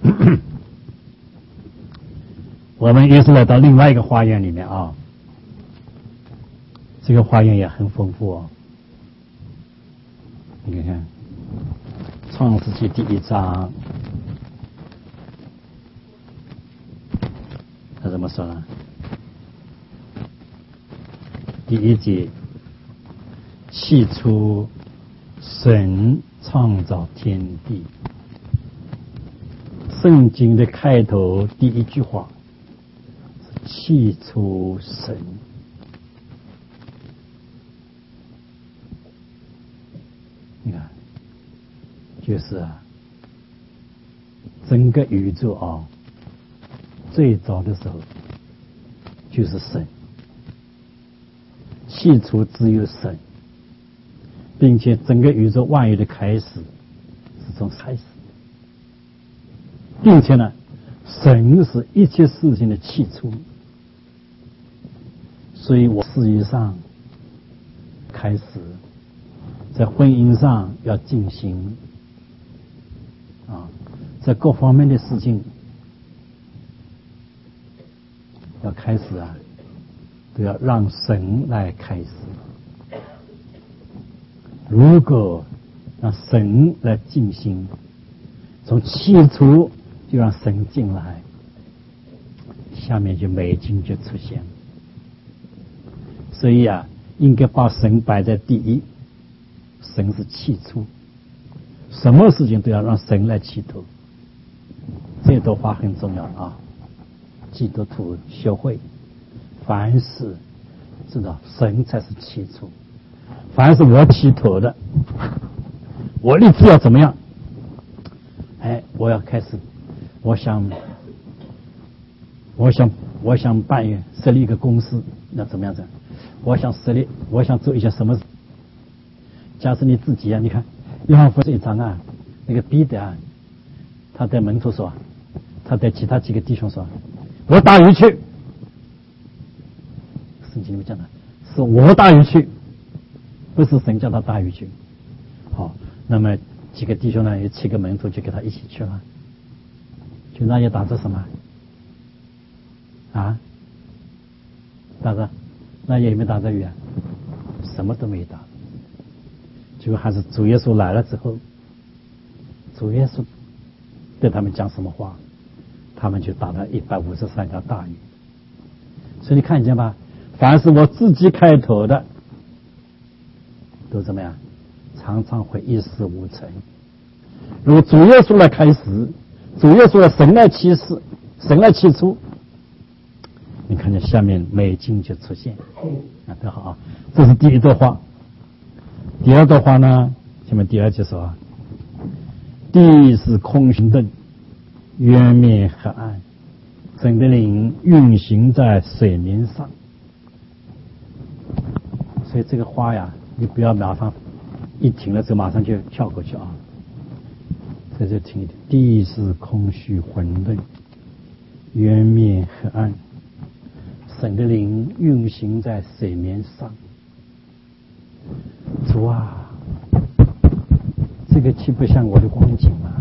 我们也是来到另外一个花园里面啊，这个花园也很丰富哦。你看看，创世纪第一章。他怎么说呢？第一节，起初神创造天地。圣经的开头第一句话是起初神。你看，就是啊，整个宇宙啊，最早的时候就是神，起初只有神，并且整个宇宙万有的开始是从开始，并且呢，神是一切事情的起初，所以我事业上开始，在婚姻上要进行啊，在各方面的事情要开始啊，都要让神来开始。如果让神来进行，从起初就让神进来，下面就美景就出现了。所以啊，应该把神摆在第一，神是起初，什么事情都要让神来起头，这段话很重要啊。基督徒学会，凡事知道神才是起初，凡是我起头的，我立志要怎么样？哎，我要开始，我想，我想，我想办一设立一个公司，那怎么样子？我想设立，我想做一些什么？假设你自己啊，你看，约翰福音一章啊，那个彼得啊，他对门徒说，他对其他几个弟兄说。我打鱼去，圣经里面讲的是我打鱼去，不是神叫他打鱼去。好，那么几个弟兄呢，有七个门徒就跟他一起去了，去那里打着什么啊？打着那也没打着鱼啊，什么都没打。结果还是主耶稣来了之后，主耶稣对他们讲什么话？他们就打了一百五十三条大鱼，所以你看见吧？凡是我自己开头的，都怎么样？ 常常会一事无成。如果主耶稣来开始，主耶稣的神来启示，神来起初，你看见下面美景就出现啊，很好啊。这是第一段话。第二段话呢，下面第二节说啊，地是空虚的，渊面黑暗，神的灵运行在水面上。所以这个话呀，你不要马上一停了就马上就跳过去啊。这就听一点，地是空虚混沌，渊面黑暗，神的灵运行在水面上。主啊，这个岂不像我的光景吗？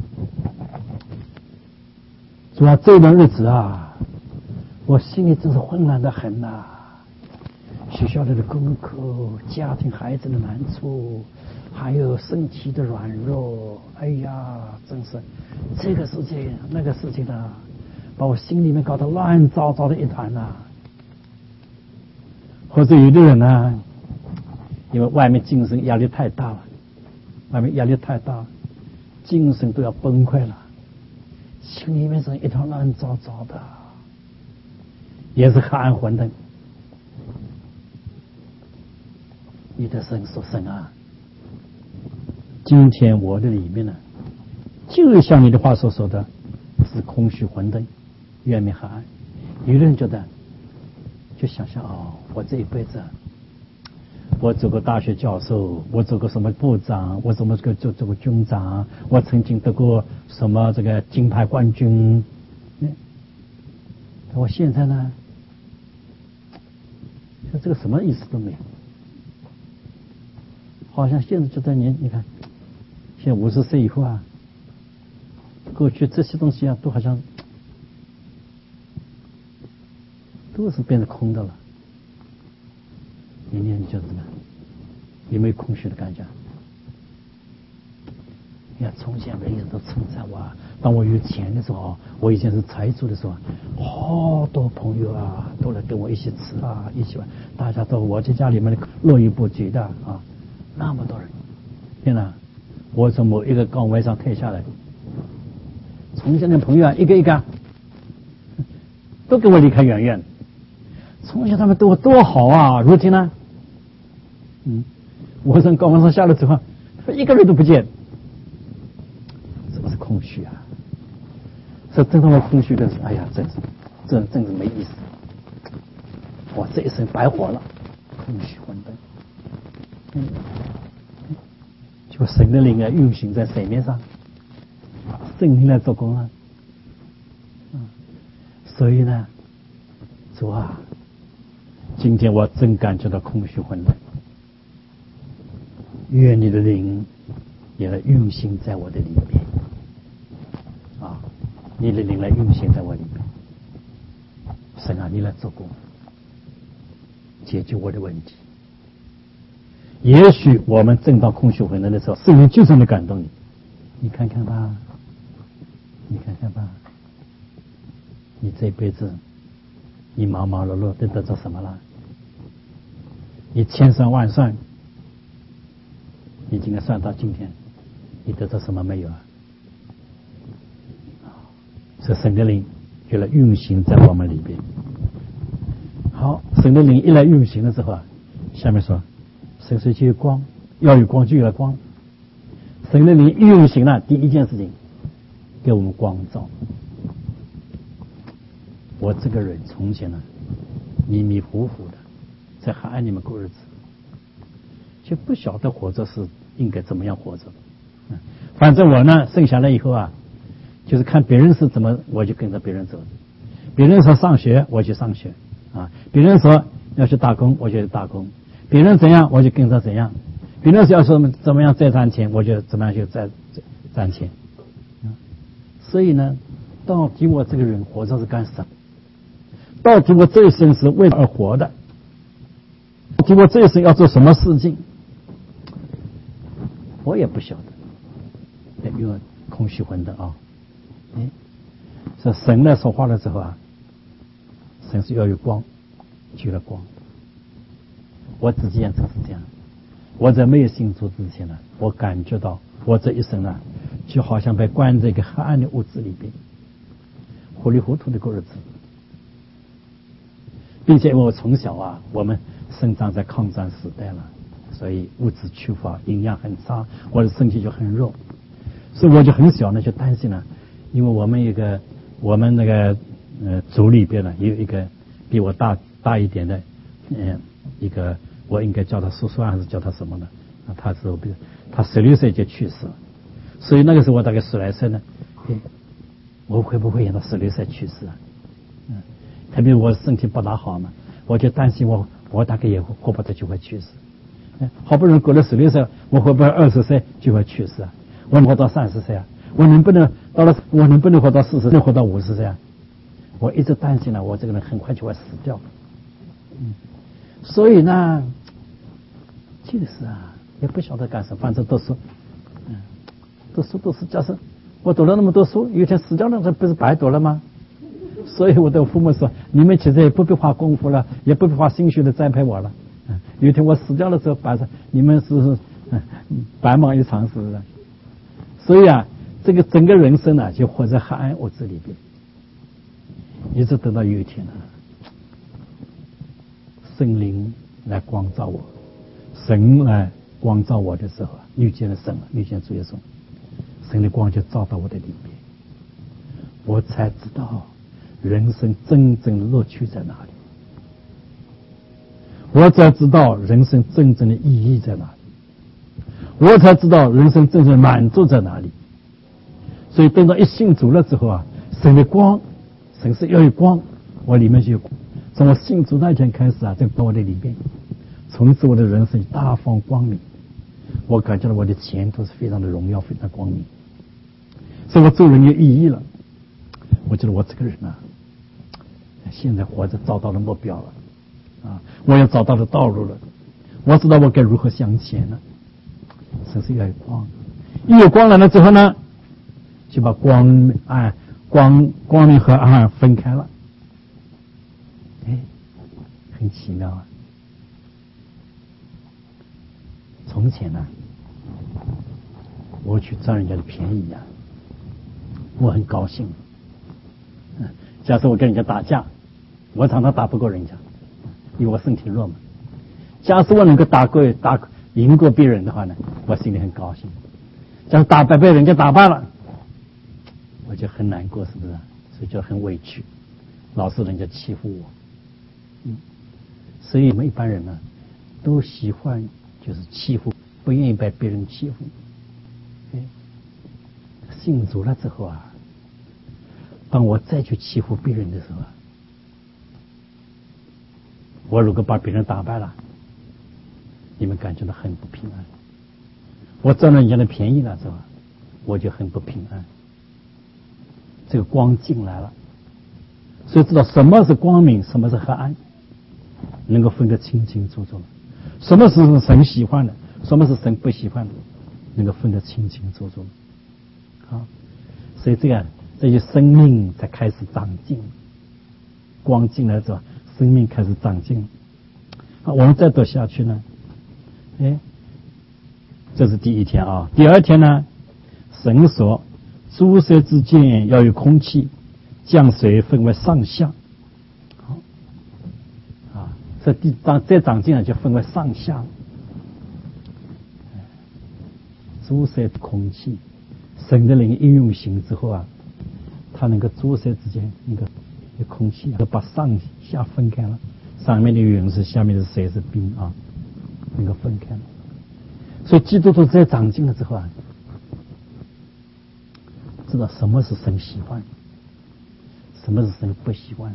主啊，这段日子啊，我心里真是混乱的很呐、啊。学校里的功课，家庭孩子的难处，还有身体的软弱，哎呀，真是这个事情那个事情啊，把我心里面搞得乱糟糟的一团呐、啊。或者有的人呢、啊，因为外面精神压力太大了，外面压力太大，精神都要崩溃了，心里面是一团乱糟糟的，也是黑暗混沌。你的神说：“神啊，今天我的里面呢，就像你的话所说的，是空虚混沌，渊面黑暗。”有的人觉得，就想想哦，我这一辈子，我做过大学教授，我做过什么部长，我怎么个做做过军长，我曾经得过什么这个金牌冠军，嗯，我现在呢，说这个什么意思都没有。好像现在就在年，你看，现在五十岁以后啊，过去这些东西啊，都好像都是变得空的了。明年你觉得怎么样？有没有空虚的感觉？你看，从前每个人都称赞我，当我有钱的时候，我以前是财主的时候，好多朋友啊，都来跟我一起吃啊，一起玩，大家都我在家里面络绎不绝的啊。那么多人，天哪！我从某一个岗位上退下来，从前的朋友啊，一个一个都给我离开远远。从前他们对我多好啊，如今呢，嗯，我从岗位上下来之后，一个人都不见，是不是空虚啊？这真让我空虚的是，哎呀，真是，真真是没意思，我这一生白活了，空虚混沌。嗯，就神的灵啊运行在水面上，圣灵来做工啊，嗯，所以呢，主啊，今天我真感觉到空虚混沌，愿你的灵也来运行在我的里面，啊，你的灵来运行在我里面，神啊，你来做工，解决我的问题。也许我们正到空虚混沌的时候，圣灵就这么感动你，你看看吧，你看看吧，你这辈子你忙忙碌碌都得到什么了？你千算万算，你今天算到今天，你得到什么没有啊？这神的灵就来运行在我们里边。好，神的灵一来运行的时候啊，下面说。神说就有光，要有光就有了光。神的灵运行了，第一件事情给我们光照。我这个人从前呢迷迷糊糊的，在黑暗里面过日子，就不晓得活着是应该怎么样活着。嗯，反正我呢生下来以后啊，就是看别人是怎么，我就跟着别人走。别人说上学，我去上学啊；别人说要去打工，我就去打工。别人怎样，我就跟着怎样；别人要说怎么样再赚钱，我就怎么样就再赚钱。所以呢，到底我这个人活着是干什么？到底我这一生是为而活的？到底我这一生要做什么事情？我也不晓得，因为空虚混沌啊。哎，是神来说话的时候啊，神是要有光，就有了光。我自己也正是这样， 我在没有信主之前呢，我感觉到我这一生啊，就好像被关在一个黑暗的屋子里边，糊里糊涂的过日子，并且因为我从小啊，我们生长在抗战时代了，所以物质缺乏，营养很差，我的身体就很弱，所以我就很小呢就担心了，因为我们一个我们那个呃族里边呢有一个比我大大一点的，嗯、呃、一个我应该叫他叔叔还是叫他什么呢？啊，他是他十六岁就去世了，所以那个时候我大概十来岁呢，哎，我会不会让他十六岁去世啊？嗯，特别我身体不大好嘛，我就担心我我大概也活不得就会去世。嗯，好不容易过了十六岁，我会不会二十岁就会去世啊？我能活到三十岁啊？我能不能到了我能不能活到四十，能活到五十岁啊？我一直担心了，我这个人很快就会死掉。嗯，所以呢，就是啊，也不晓得干什么，反正读书，嗯，读书读书，假设我读了那么多书，有一天死掉了，这不是白读了吗？所以我的父母说，你们其实也不必花功夫了，也不必花心血的栽培我了。嗯，有一天我死掉了之后，白你们是嗯白忙一场，是不是？所以啊，这个整个人生呢、啊，就活在黑暗屋子里边，一直等到有一天呢、啊，圣灵来光照我，神来光照我的时候，遇见了神了，遇见主耶稣，神的光就照到我的里面，我才知道人生真正的乐趣在哪里，我才知道人生真正的意义在哪里，我才知道人生真正的满足在哪里。所以等到一信主了之后啊，神的光，神是要有光，我里面就有光。从我信主那天开始啊，这个我的里面，从此我的人生大放光明，我感觉到我的前途是非常的荣耀，非常光明，所以我做人有意义了。我觉得我这个人啊，现在活着找到了目标了啊，我也找到了道路了，我知道我该如何向前了。神是要有光，一有光来了之后呢，就把光暗光光明和暗分开了。哎，很奇妙啊！从前呢，我去占人家的便宜呀、啊，我很高兴。嗯，假设我跟人家打架，我常常打不过人家，因为我身体弱嘛。假设我能够打过打赢过别人的话呢，我心里很高兴。假如打败被人家打败了，我就很难过，是不是？所以就很委屈，老是人家欺负我。嗯，所以我们一般人呢，都喜欢就是欺负，不愿意被别人欺负。哎，信主了之后啊，当我再去欺负别人的时候，我如果把别人打败了，你们感觉到很不平安。我占了人家的便宜了之后，我就很不平安。这个光进来了，所以知道什么是光明，什么是黑暗，能够分得清清楚楚了。什么是神喜欢的，什么是神不喜欢的，能够分得清清楚楚了。好，所以这个这些生命才开始长进。光进来之后，生命开始长进。好，我们再读下去呢，哎，这是第一天啊。第二天呢，神说诸色之间要有空气，将水分为上下。好啊，这地长再长进了就分为上下。诸色空气，神的灵应用行之后啊，它能够诸色之间那个有空气，都把上下分开了。上面的云是，下面的水是冰啊，能够分开了。所以基督徒在长进了之后啊，知道什么是神喜欢，什么是神不喜欢。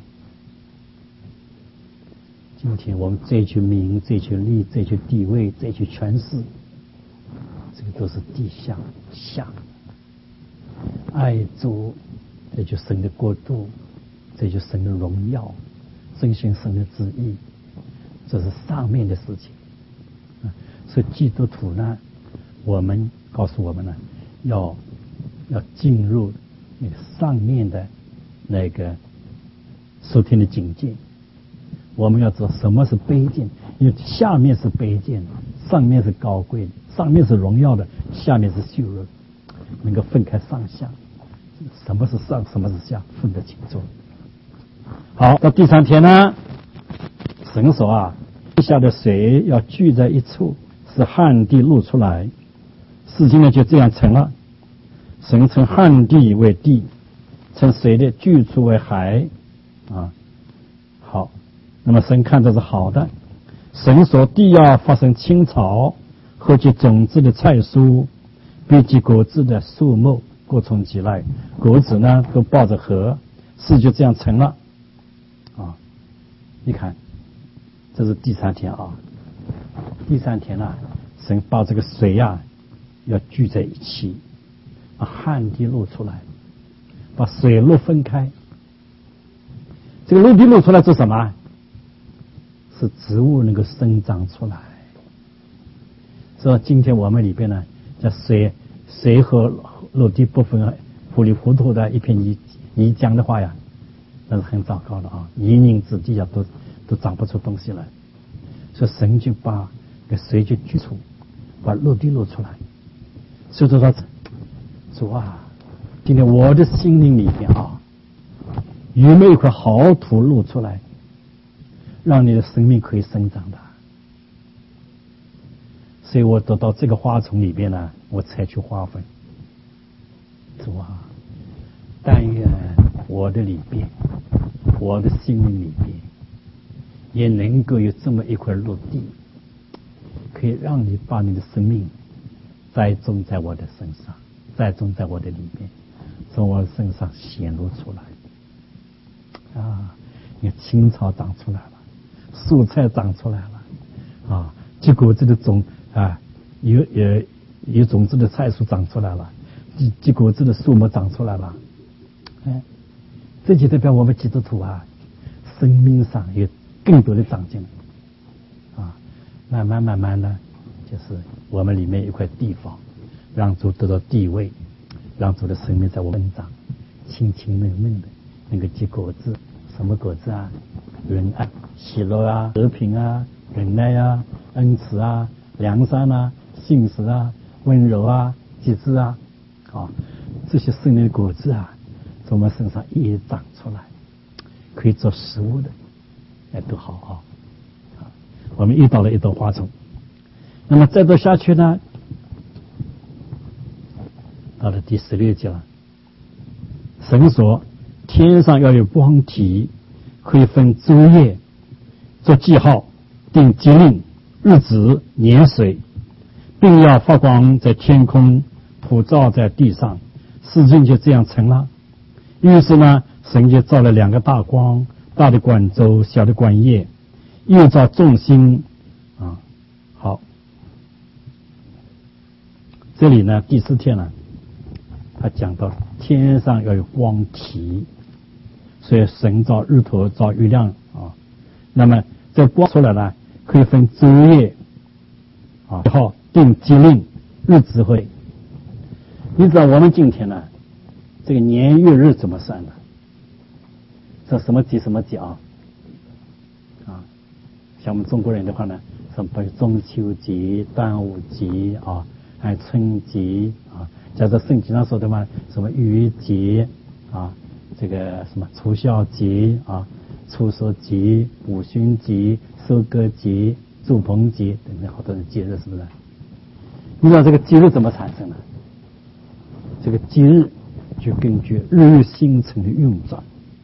今天我们追求名、追求利、追求地位、追求权势，这个都是地下下。爱主，这就神的国度，这就神的荣耀，遵循神的旨意，这是上面的事情。所以基督徒呢，我们告诉我们呢，要要进入那个上面的那个属天的境界。我们要知道什么是卑贱，因为下面是卑贱， 上面是高贵的，上面是荣耀的，下面是羞辱，能够分开上下，什么是上，什么是下，分得清楚。好，到第三天呢，神说啊，地下的水要聚在一处，使旱地露出来。事情呢就这样成了。神称旱地为地，称水的聚处为海啊。好，那么神看这是好的。神说地要发生青草，和结种子的菜蔬，并结果子的树木，各从其来，果子呢都抱着核，事就这样成了啊。你看，这是第三天啊。第三天啊，神把这个水呀、啊、要聚在一起，把旱地露出来，把水陆分开。这个陆地露出来是什么？是植物能够生长出来。所以今天我们里边呢，叫水水和陆地不分，糊里糊涂的一片泥泥浆的话呀，那是很糟糕的啊！泥泞之地啊，都都长不出东西来。所以神就把这水就聚出，把陆地露出来。所以说，主啊，今天我的心灵里边啊，有没有一块好土露出来，让你的生命可以生长的？所以我得到这个花丛里边呢，我采取花粉。主啊，但愿我的里边，我的心灵里边，也能够有这么一块陆地，可以让你把你的生命栽种在我的身上，栽种在我的里面，从我身上显露出来。啊，你看青草长出来了，蔬菜长出来了，啊，结果这个种啊，有有有种子的菜蔬长出来了，结结果子的树木长出来了。哎，这就代表我们基督徒啊，生命上有更多的长进啊，慢慢慢慢的，就是我们里面一块地方，让主得到地位，让主的生命在我们长，清清嫩嫩的，能够结果子。什么果子啊？仁爱、喜乐啊，和平啊，忍耐啊，恩慈啊，良善啊，信实啊，温柔啊，节制啊，啊，这些圣灵的果子啊，在我们身上一一长出来，可以做食物的，哎，都好啊。啊，我们遇到了一朵花丛，那么再走下去呢，到了第十六节了。神说，天上要有光体，可以分昼夜，做记号，定节令、日子、年岁，并要发光在天空，普照在地上。事情就这样成了。于是呢，神就造了两个大光，大的管周，小的管夜，又造众星啊。好，这里呢，第四天呢，他讲到天上要有光体，所以神造日头，造月亮啊。那么这光出来呢，可以分昼夜啊，然后定节令、日子会。你知道我们今天呢，这个年月日怎么算的？这什么节什么节啊？啊，像我们中国人的话呢，什么中秋节、端午节啊，还有春节啊。假设圣经上说的嘛，什么逾越节啊，这个什么除酵节啊、除夕节、五旬节、收割节、祝棚节等等好多的节日，是不是？你知道这个节日怎么产生的？这个节日就根据日月星辰的运转，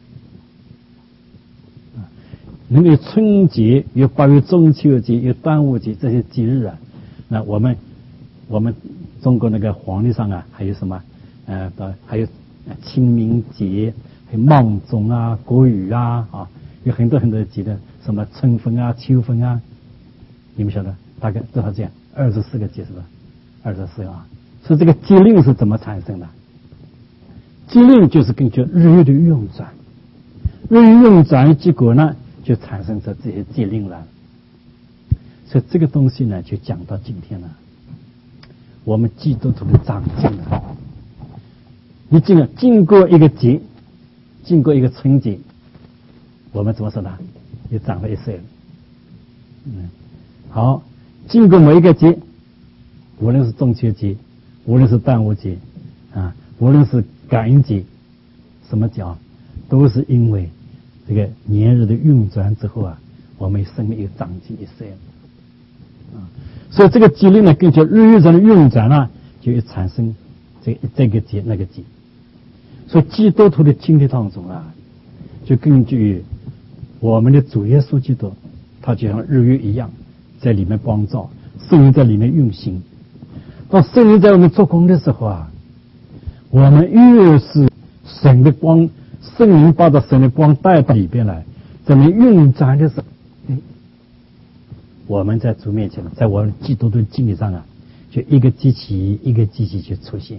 啊，那么有春节，有八月中秋节，有端午节这些节日啊，那我们我们中国那个皇历上啊，还有什么呃，还有清明节，还有芒种啊、国语啊啊，有很多很多的节的，什么春分啊、秋分啊，你们晓得大概多少节？二十四个节是吧？二十四个啊。所以这个节令是怎么产生的？节令就是根据日月的运转，日月运转结果呢，就产生出这些节令了。所以这个东西呢，就讲到今天了。我们基督徒的长进了。你这个经过一个节，经过一个春节，我们怎么说呢？又长了一岁了。嗯，好， 经过每一个节，无论是中秋节，无论是端午节啊，无论是感恩节，什么节都是因为这个年日的运转之后啊，我们生命又长进一岁啊。所以这个节律呢，根据日月上的运转呢，就会产生这这个节那个节。所以基督徒的经历当中啊，就根据我们的主耶稣基督，他就像日月一样，在里面光照，圣灵在里面运行。当圣灵在我们做工的时候啊，我们越是神的光，圣灵把这神的光带到里边来，在那运转的时候，哎，我们在主面前，在我们基督的经历上啊，就一个机器一个机器就出现。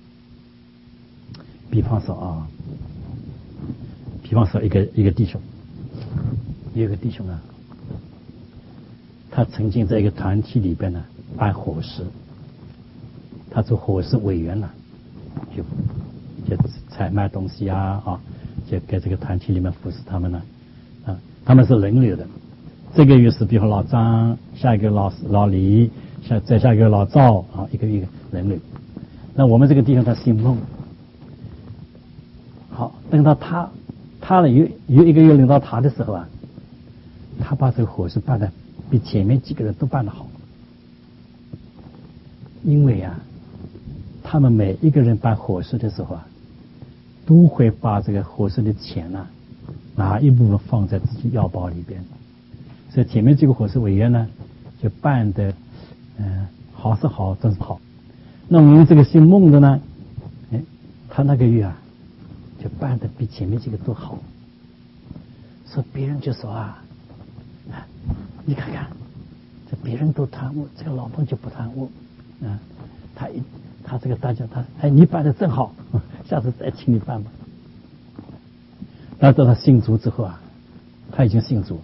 比方说啊，比方说一个一个弟兄，有一个弟兄啊，他曾经在一个团体里边呢办伙食，他做伙食委员了，就就采买东西啊啊，就给这个团体里面服侍他们呢啊，他们是轮流的，这个月是比如老张，下一个老老李，下再下一个老赵啊，一个一个轮流。那我们这个弟兄他姓孟。好，等到他他了有有一个月轮到他的时候啊，他把这个伙食办得比前面几个人都办得好，因为啊，他们每一个人办伙食的时候啊，都会把这个伙食的钱呢、啊，拿一部分放在自己腰包里边，所以前面这个伙食委员呢，就办的嗯、呃、好是好，真是好。那我们这个姓孟的呢，哎，他那个月啊。就办的比前面几个都好，所以别人就说啊，啊你看看，这别人都贪污，这个老孟就不贪污，啊，他一他这个大家他哎你办的真好，下次再请你办吧。然后到他信主之后啊，他已经信主，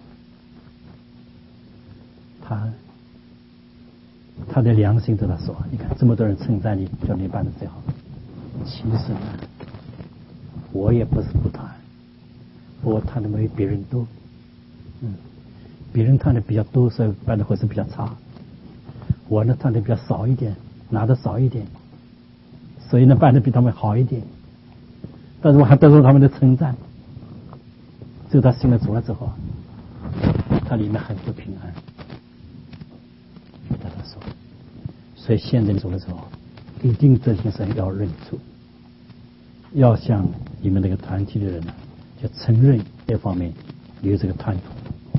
他他的良心对他说，你看这么多人称赞你，叫你办的最好，其实呢。我也不是不贪，我贪的没别人多，嗯，别人贪的比较多，所以办的伙食比较差。我呢贪的比较少一点，拿的少一点，所以呢办的比他们好一点。但是我还得到他们的称赞。只有他信了主了之后，他里面很不平安。就跟他说，所以现在主了之后，一定这件事要认出。要向你们这个团体的人呢，就承认这方面有这个贪图。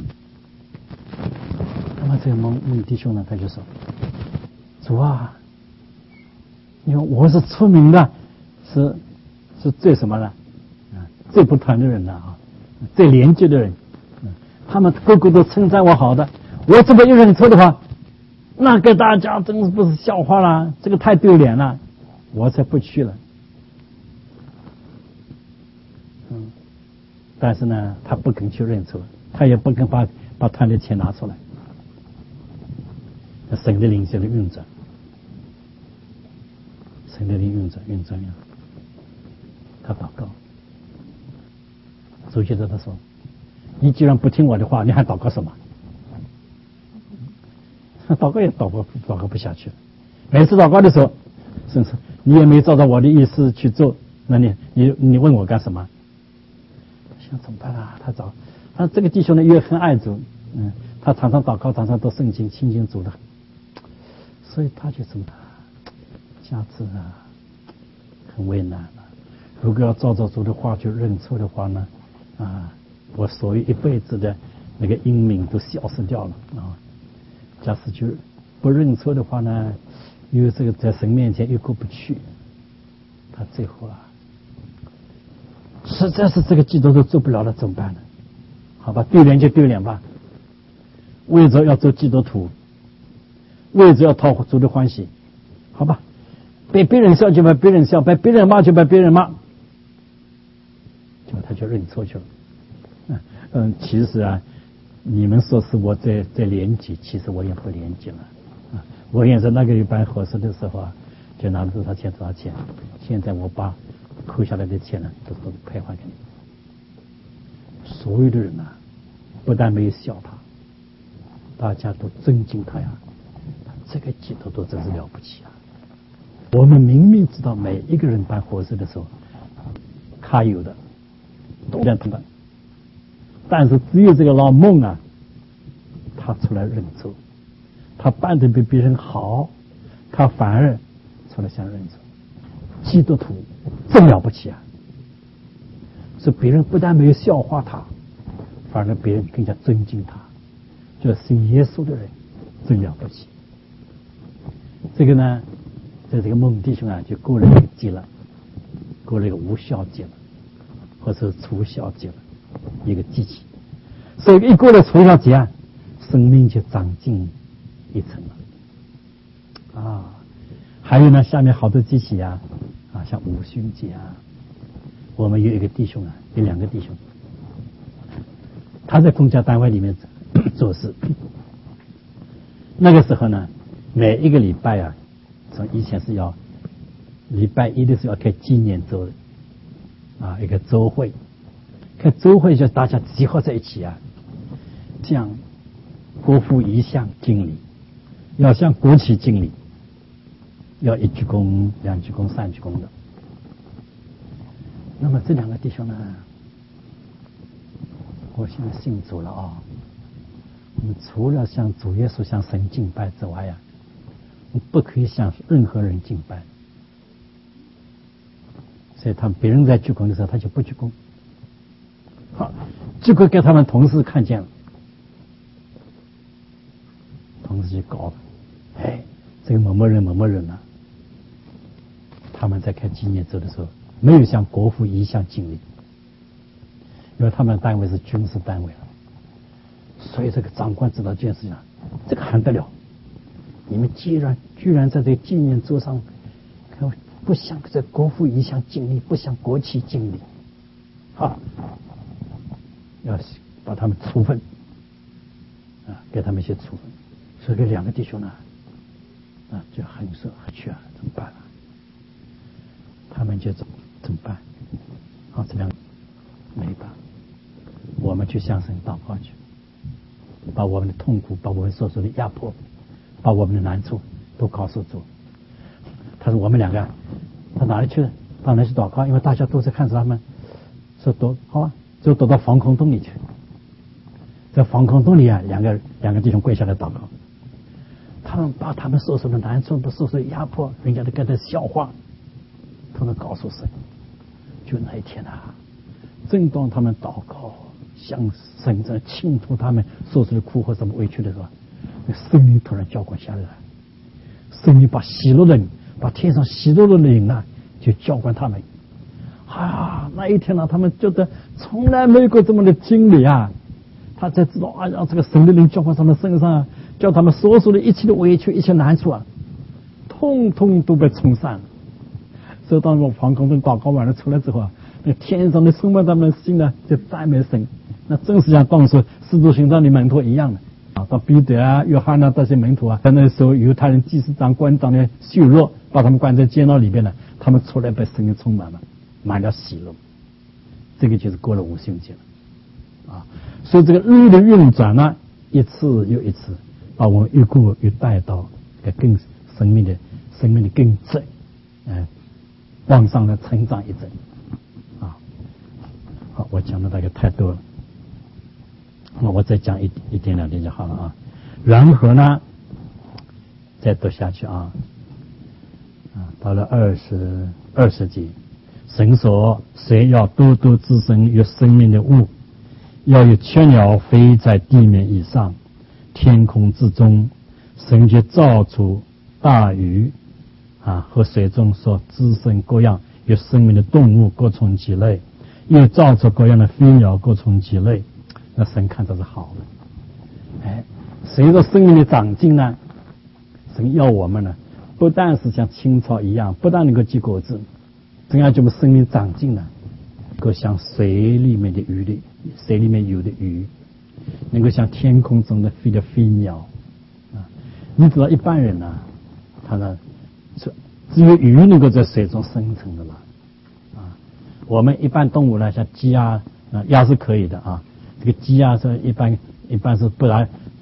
那么这个蒙蒙弟兄呢，他就说：“主啊，因为我是出名的，是是最什么呢？啊，最不贪的人了啊，最廉洁的人。嗯，他们个个都称赞我好的，我这么一认错的话，那给大家真是不是笑话啦？这个太丢脸了，我才不去了。”嗯，但是呢，他不肯去认错，他也不肯把把团的钱拿出来。神的灵在的运转，神的灵运转运转呀，他祷告。主接着他说：“你既然不听我的话，你还祷告什么？祷告也祷告祷告不下去了。每次祷告的时候，甚至你也没照着我的意思去做，那你你你问我干什么？”怎么办啊？他找他这个弟兄呢，也很爱主，嗯，他常常祷告，常常读圣经，亲近主的，所以他就怎么下次啊，很为难了。如果要照着主的话去认错的话呢，啊，我所有一辈子的那个英名都消失掉了啊。假使就不认错的话呢，因为这个在神面前又过不去，他最后啊。实在是这个基督徒做不了了，怎么办呢？好吧，丢脸就丢脸吧。为着要做基督徒，为着要讨主的欢喜，好吧，被别人笑就被别人笑，被别人骂就被别人骂，就他就认错去了。嗯嗯，其实啊，你们说是我在在廉洁，其实我也不廉洁了啊。我也是那个一般合适的时候啊，就拿了多少钱多少钱，现在我把扣下来的钱呢，都都赔还给你。所有的人啊，不但没有笑他，大家都尊敬他呀， 这个基督徒真是了不起啊！我们明明知道每一个人办活事的时候，他有的都这样的，但是只有这个老孟啊，他出来认错，他办得比别人好，他反而出来想认错。基督徒真了不起啊！是别人不但没有笑话他，反而别人更加尊敬他。就是信耶稣的人真了不起。这个呢，在这个孟弟兄啊，就过了一个节了，过了一个无效节了，或者是除效节了，一个机器。所以一过了除效节啊，生命就长进一层了。啊，还有呢，下面好多机器啊，啊，像五旬节啊，我们有一个弟兄啊，有两个弟兄，他在公家单位里面做事。那个时候呢，每一个礼拜啊，从以前是要礼拜一的时候要开纪念周的啊，一个周会，开周会就大家集合在一起啊，向国父遗像敬礼，要向国旗敬礼，要一鞠躬、两鞠躬、三鞠躬的。那么这两个弟兄呢，我现在信主了啊、哦。我们除了向主耶稣、向神敬拜之外呀、啊，我们不可以向任何人敬拜。所以他们别人在鞠躬的时候，他就不鞠躬。好，结果给他们同事看见了，同事就搞了，哎，这个某某人、某某人呢、啊，他们在开纪念周的时候，没有向国父遗像敬礼，因为他们的单位是军事单位了。所以这个长官知道这件事情啊，这个还得了！你们既然居然在这个纪念桌上，不向这国父遗像敬礼，不向国旗敬礼，啊，要把他们处分，啊，给他们一些处分。所以这两个弟兄呢，啊，就很说去啊，怎么办啊？他们就怎怎么办？啊，这两个没办法，我们去向神祷告去。把我们的痛苦，把我们所受的压迫，把我们的难处都告诉主。他说我们两个到哪里去了？到哪里去祷告？因为大家都在看着他们，说躲好啊，就躲到防空洞里去。在防空洞里啊，两个两个弟兄跪下来祷告。他们把他们所受的难处、不受受的压迫，人家都给他笑话，他们告诉神。就那一天啊，正当他们祷告，向神在倾吐他们所受的苦和什么委屈的时候，那圣灵突然浇灌下来了。圣灵把喜乐的灵，把天上喜乐的灵啊，就浇灌他们。啊，那一天呢、啊，他们觉得从来没有过这么的经历啊！他才知道啊，让这个神的灵浇灌他们身上，叫他们所受的一切的委屈、一切难处啊，通通都被冲散了。所以当我防空洞祷告完了出来之后啊，那天上的充满他们的心呢，就赞美神。那正是像当时使徒行传的门徒一样的啊，到彼得啊、约翰啊这些门徒啊，在那时候犹太人祭司长、官长的羞辱，把他们关在监牢里边呢，他们出来被神灵充满了，满了喜乐。这个就是过了五旬节了啊。所以这个日的运转呢，一次又一次，把我们越过越带到一个更生命的生命的更正，嗯，往上的成长一阵啊。好，我讲的大概太多了。那我再讲一一点两点就好了啊。然后呢，再读下去啊，啊，到了二十二十节，神说：“谁要多多滋生有生命的物，要有雀鸟飞在地面以上，天空之中，神就造出大鱼啊和水中所滋生各样有生命的动物，各从其类，又造出各样的飞鸟，各从其类。”那神看着是好的，哎，随着生命的长进呢，神要我们呢，不但是像青草一样，不但能够结果子，这样就我们生命长进呢，能够像水里面的鱼的，水里面有的鱼，能够像天空中的飞的飞鸟啊。你知道一般人呢，他呢，只有鱼能够在水中生存的了啊。我们一般动物呢，像鸡啊、啊鸭是可以的啊。这个鸡啊，是一般一般是不然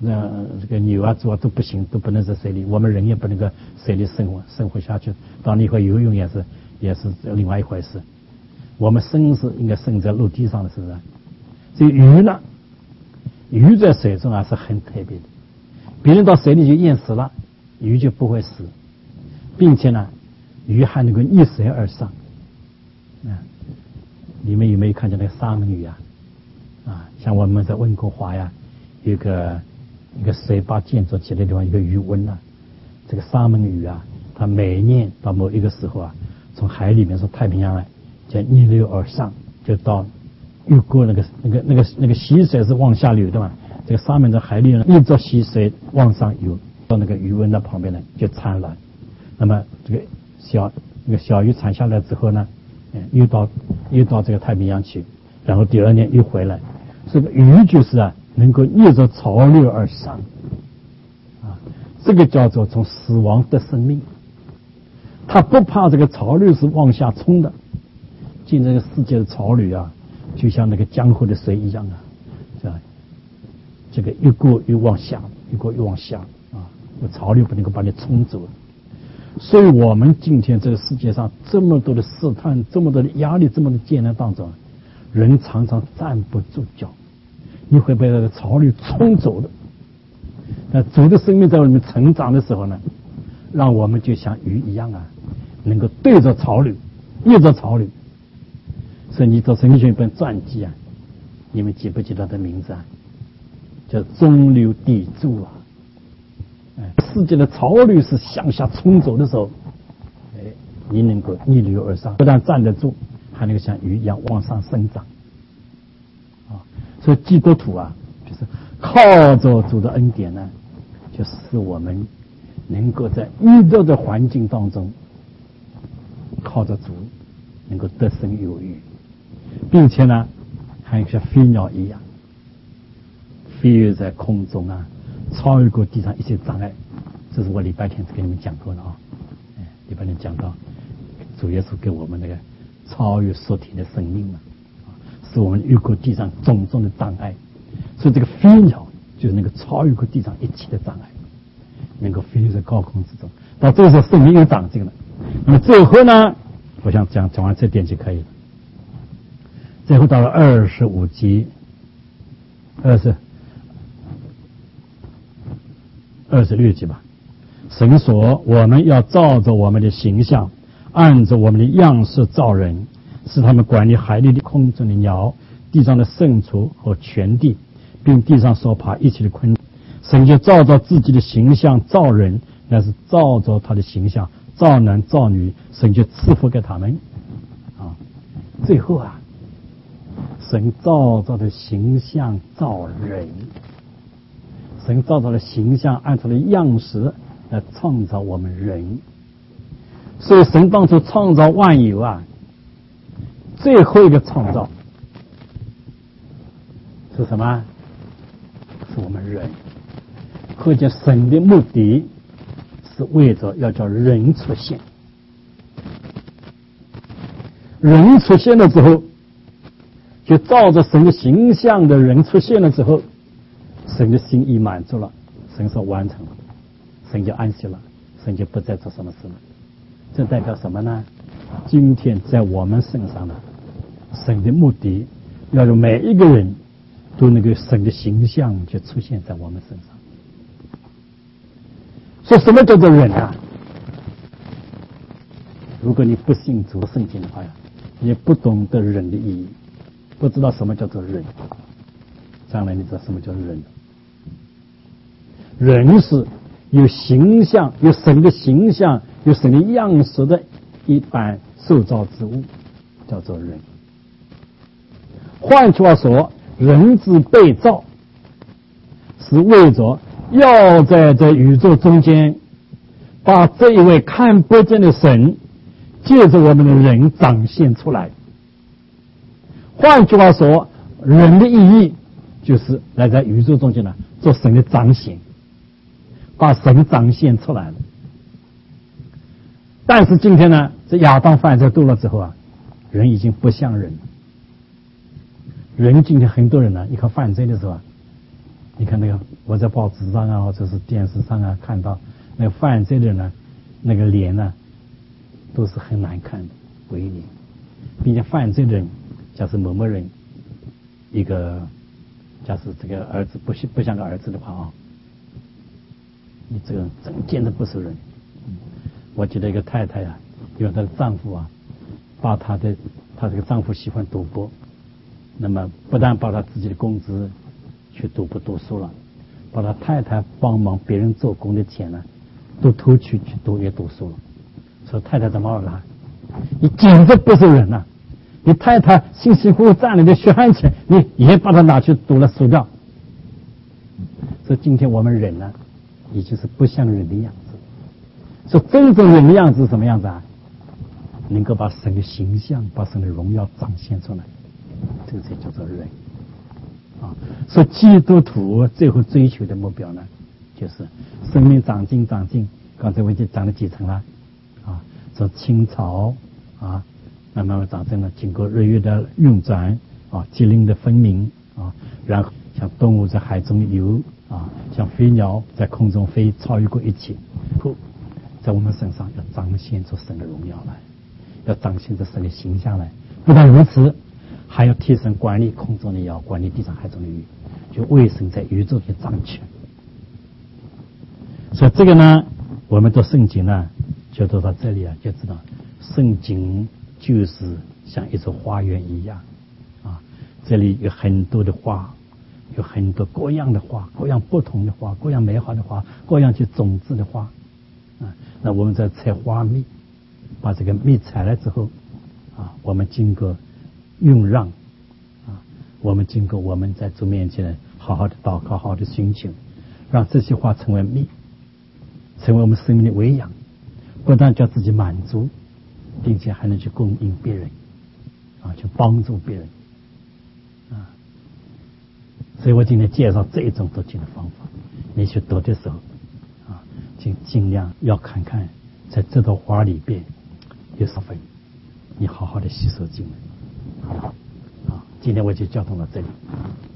那这个牛啊、猪啊都不行，都不能在水里，我们人也不能够水里生活生活下去。当你会游泳也是也是另外一回事。我们生是应该生在陆地上的，是不是？所以鱼呢，鱼在水中啊是很特别的，别人到水里就淹死了，鱼就不会死，并且呢，鱼还能够逆水而上。啊，你们有没有看见那个沙门鱼啊？啊，像我们在温哥华呀，有个一个水坝建筑起来的地方，一个鱼温啊，这个沙门鱼啊，它每年到某一个时候啊，从海里面从太平洋来，就逆流而上，就到越过那个那个那个那个溪水是往下流的嘛，这个沙门在海里呢，逆着溪水往上游，到那个鱼温的旁边呢就产卵。那么这个小那个小鱼产下来之后呢，嗯，又到又到这个太平洋去，然后第二年又回来。这个鱼就是啊，能够逆着潮流而上，啊，这个叫做从死亡得生命。它不怕这个潮流是往下冲的，进这个世界的潮流啊，就像那个江河的水一样啊，是吧？这个越过越往下，越过越往下啊，这潮流不能够把你冲走。所以我们今天这个世界上这么多的试探，这么多的压力，这么多的艰难当中，人常常站不住脚，你会被那个潮流冲走的。那主的生命在我们成长的时候呢，让我们就像鱼一样啊，能够对着潮流，逆着潮流。所以你做神学一本传记啊，你们记不记得他的名字啊？叫中流砥柱啊。哎，世界的潮流是向下冲走的时候，哎，你能够逆流而上，不但站得住，还能够像鱼一样往上生长。啊，所以基督徒啊，就是靠着主的恩典呢，就使我们能够在遇到的环境当中，靠着主能够得胜有余，并且呢，还像飞鸟一样飞跃在空中啊，超越过地上一些障碍。这是我礼拜天跟你们讲过的啊，哎，礼拜天讲到主耶稣给我们那个超越属体的生命嘛，使我们越过地上种种的障碍。所以这个飞鸟就是那个超越过地上一切的障碍，能够飞在高空之中。到这个时候，生命又长进了。那么最后呢，我想讲讲完这点就可以了。最后到了二十五节，二十二十六节吧。神说：“我们要照着我们的形象，按着我们的样式造人，使他们管理海里的空中的鸟、地上的牲畜和全地，并地上所爬一切的昆虫。神就照着自己的形象造人，那是照着他的形象造男造女，神就赐福给他们。啊，最后啊，神照着的形象造人，神照着的形象，按照的样式来创造我们人。所以神当初创造万有啊，最后一个创造是什么？是我们人。可见神的目的是为着要叫人出现。人出现了之后，就照着神的形象的人出现了之后，神的心意满足了，神说完成了，神就安息了，神就不再做什么事了。这代表什么呢？今天在我们身上呢，神的目的要让每一个人都能够神的形象就出现在我们身上。说什么叫做人啊？如果你不信主圣经的话呀，你不懂得人的意义，不知道什么叫做人，将来你知道什么叫做人。人是有形象，有神的形象，有神的样式的一般受造之物，叫做人。换句话说，人之被造是为着要在这宇宙中间把这一位看不见的神借着我们的人展现出来。换句话说，人的意义就是来在宇宙中间呢做神的彰显，把神展现出来了。但是今天呢，这亚当犯罪堕落之后啊，人已经不像人了。人今天很多人呢，一看犯罪的时候啊， 你看那个，我在报纸上啊，或者是电视上啊，看到那个犯罪的人呢，那个脸呢，都是很难看的鬼脸，并且犯罪的人，假设某某人一个，假设这个儿子不像不像个儿子的话啊，你这个人真简直不是人。我记得一个太太啊，因为她的丈夫啊，把她的她这个丈夫喜欢赌博，那么不但把她自己的工资去赌博读书了，把她太太帮忙别人做工的钱呢，都偷去去读也读书了。说太太怎么了？你简直不是人呐、啊！你太太辛辛苦苦赚来的血汗钱，你也把它拿去赌了输掉。所以今天我们人呢，也就是不像人的样子。说真正人的样子是什么样子啊？能够把神的形象、把神的荣耀展现出来，这个才叫做人啊。所以基督徒最后追求的目标呢，就是生命长进长进。刚才我已经讲了几层了啊，说青草啊，慢慢长成了，经过日月的运转啊，机灵的分明啊，然后像动物在海中游啊，像飞鸟在空中飞，超越过一切。在我们身上要彰显出神的荣耀来，要彰显出神的形象来。不但如此，还要提升管理空中的鸟，管理地上海中的鱼，就为神在宇宙里掌权。所以这个呢，我们读圣经呢，就读到这里啊，就知道圣经就是像一座花园一样啊，这里有很多的花，有很多各样的花，各样不同的花，各样美好的花，各样去种子的花啊。那我们在采花蜜，把这个蜜采来之后啊，我们经过酝酿啊，我们经过我们在主面前好好的祷告，好好的寻求，让这些花成为蜜，成为我们生命的喂养，不但叫自己满足，并且还能去供应别人啊，去帮助别人啊。所以我今天介绍这一种读经的方法，你去读的时候啊，请尽量要看看在这朵花里边有什么，你好好的吸收进来，好不好？啊，今天我就交通到这里。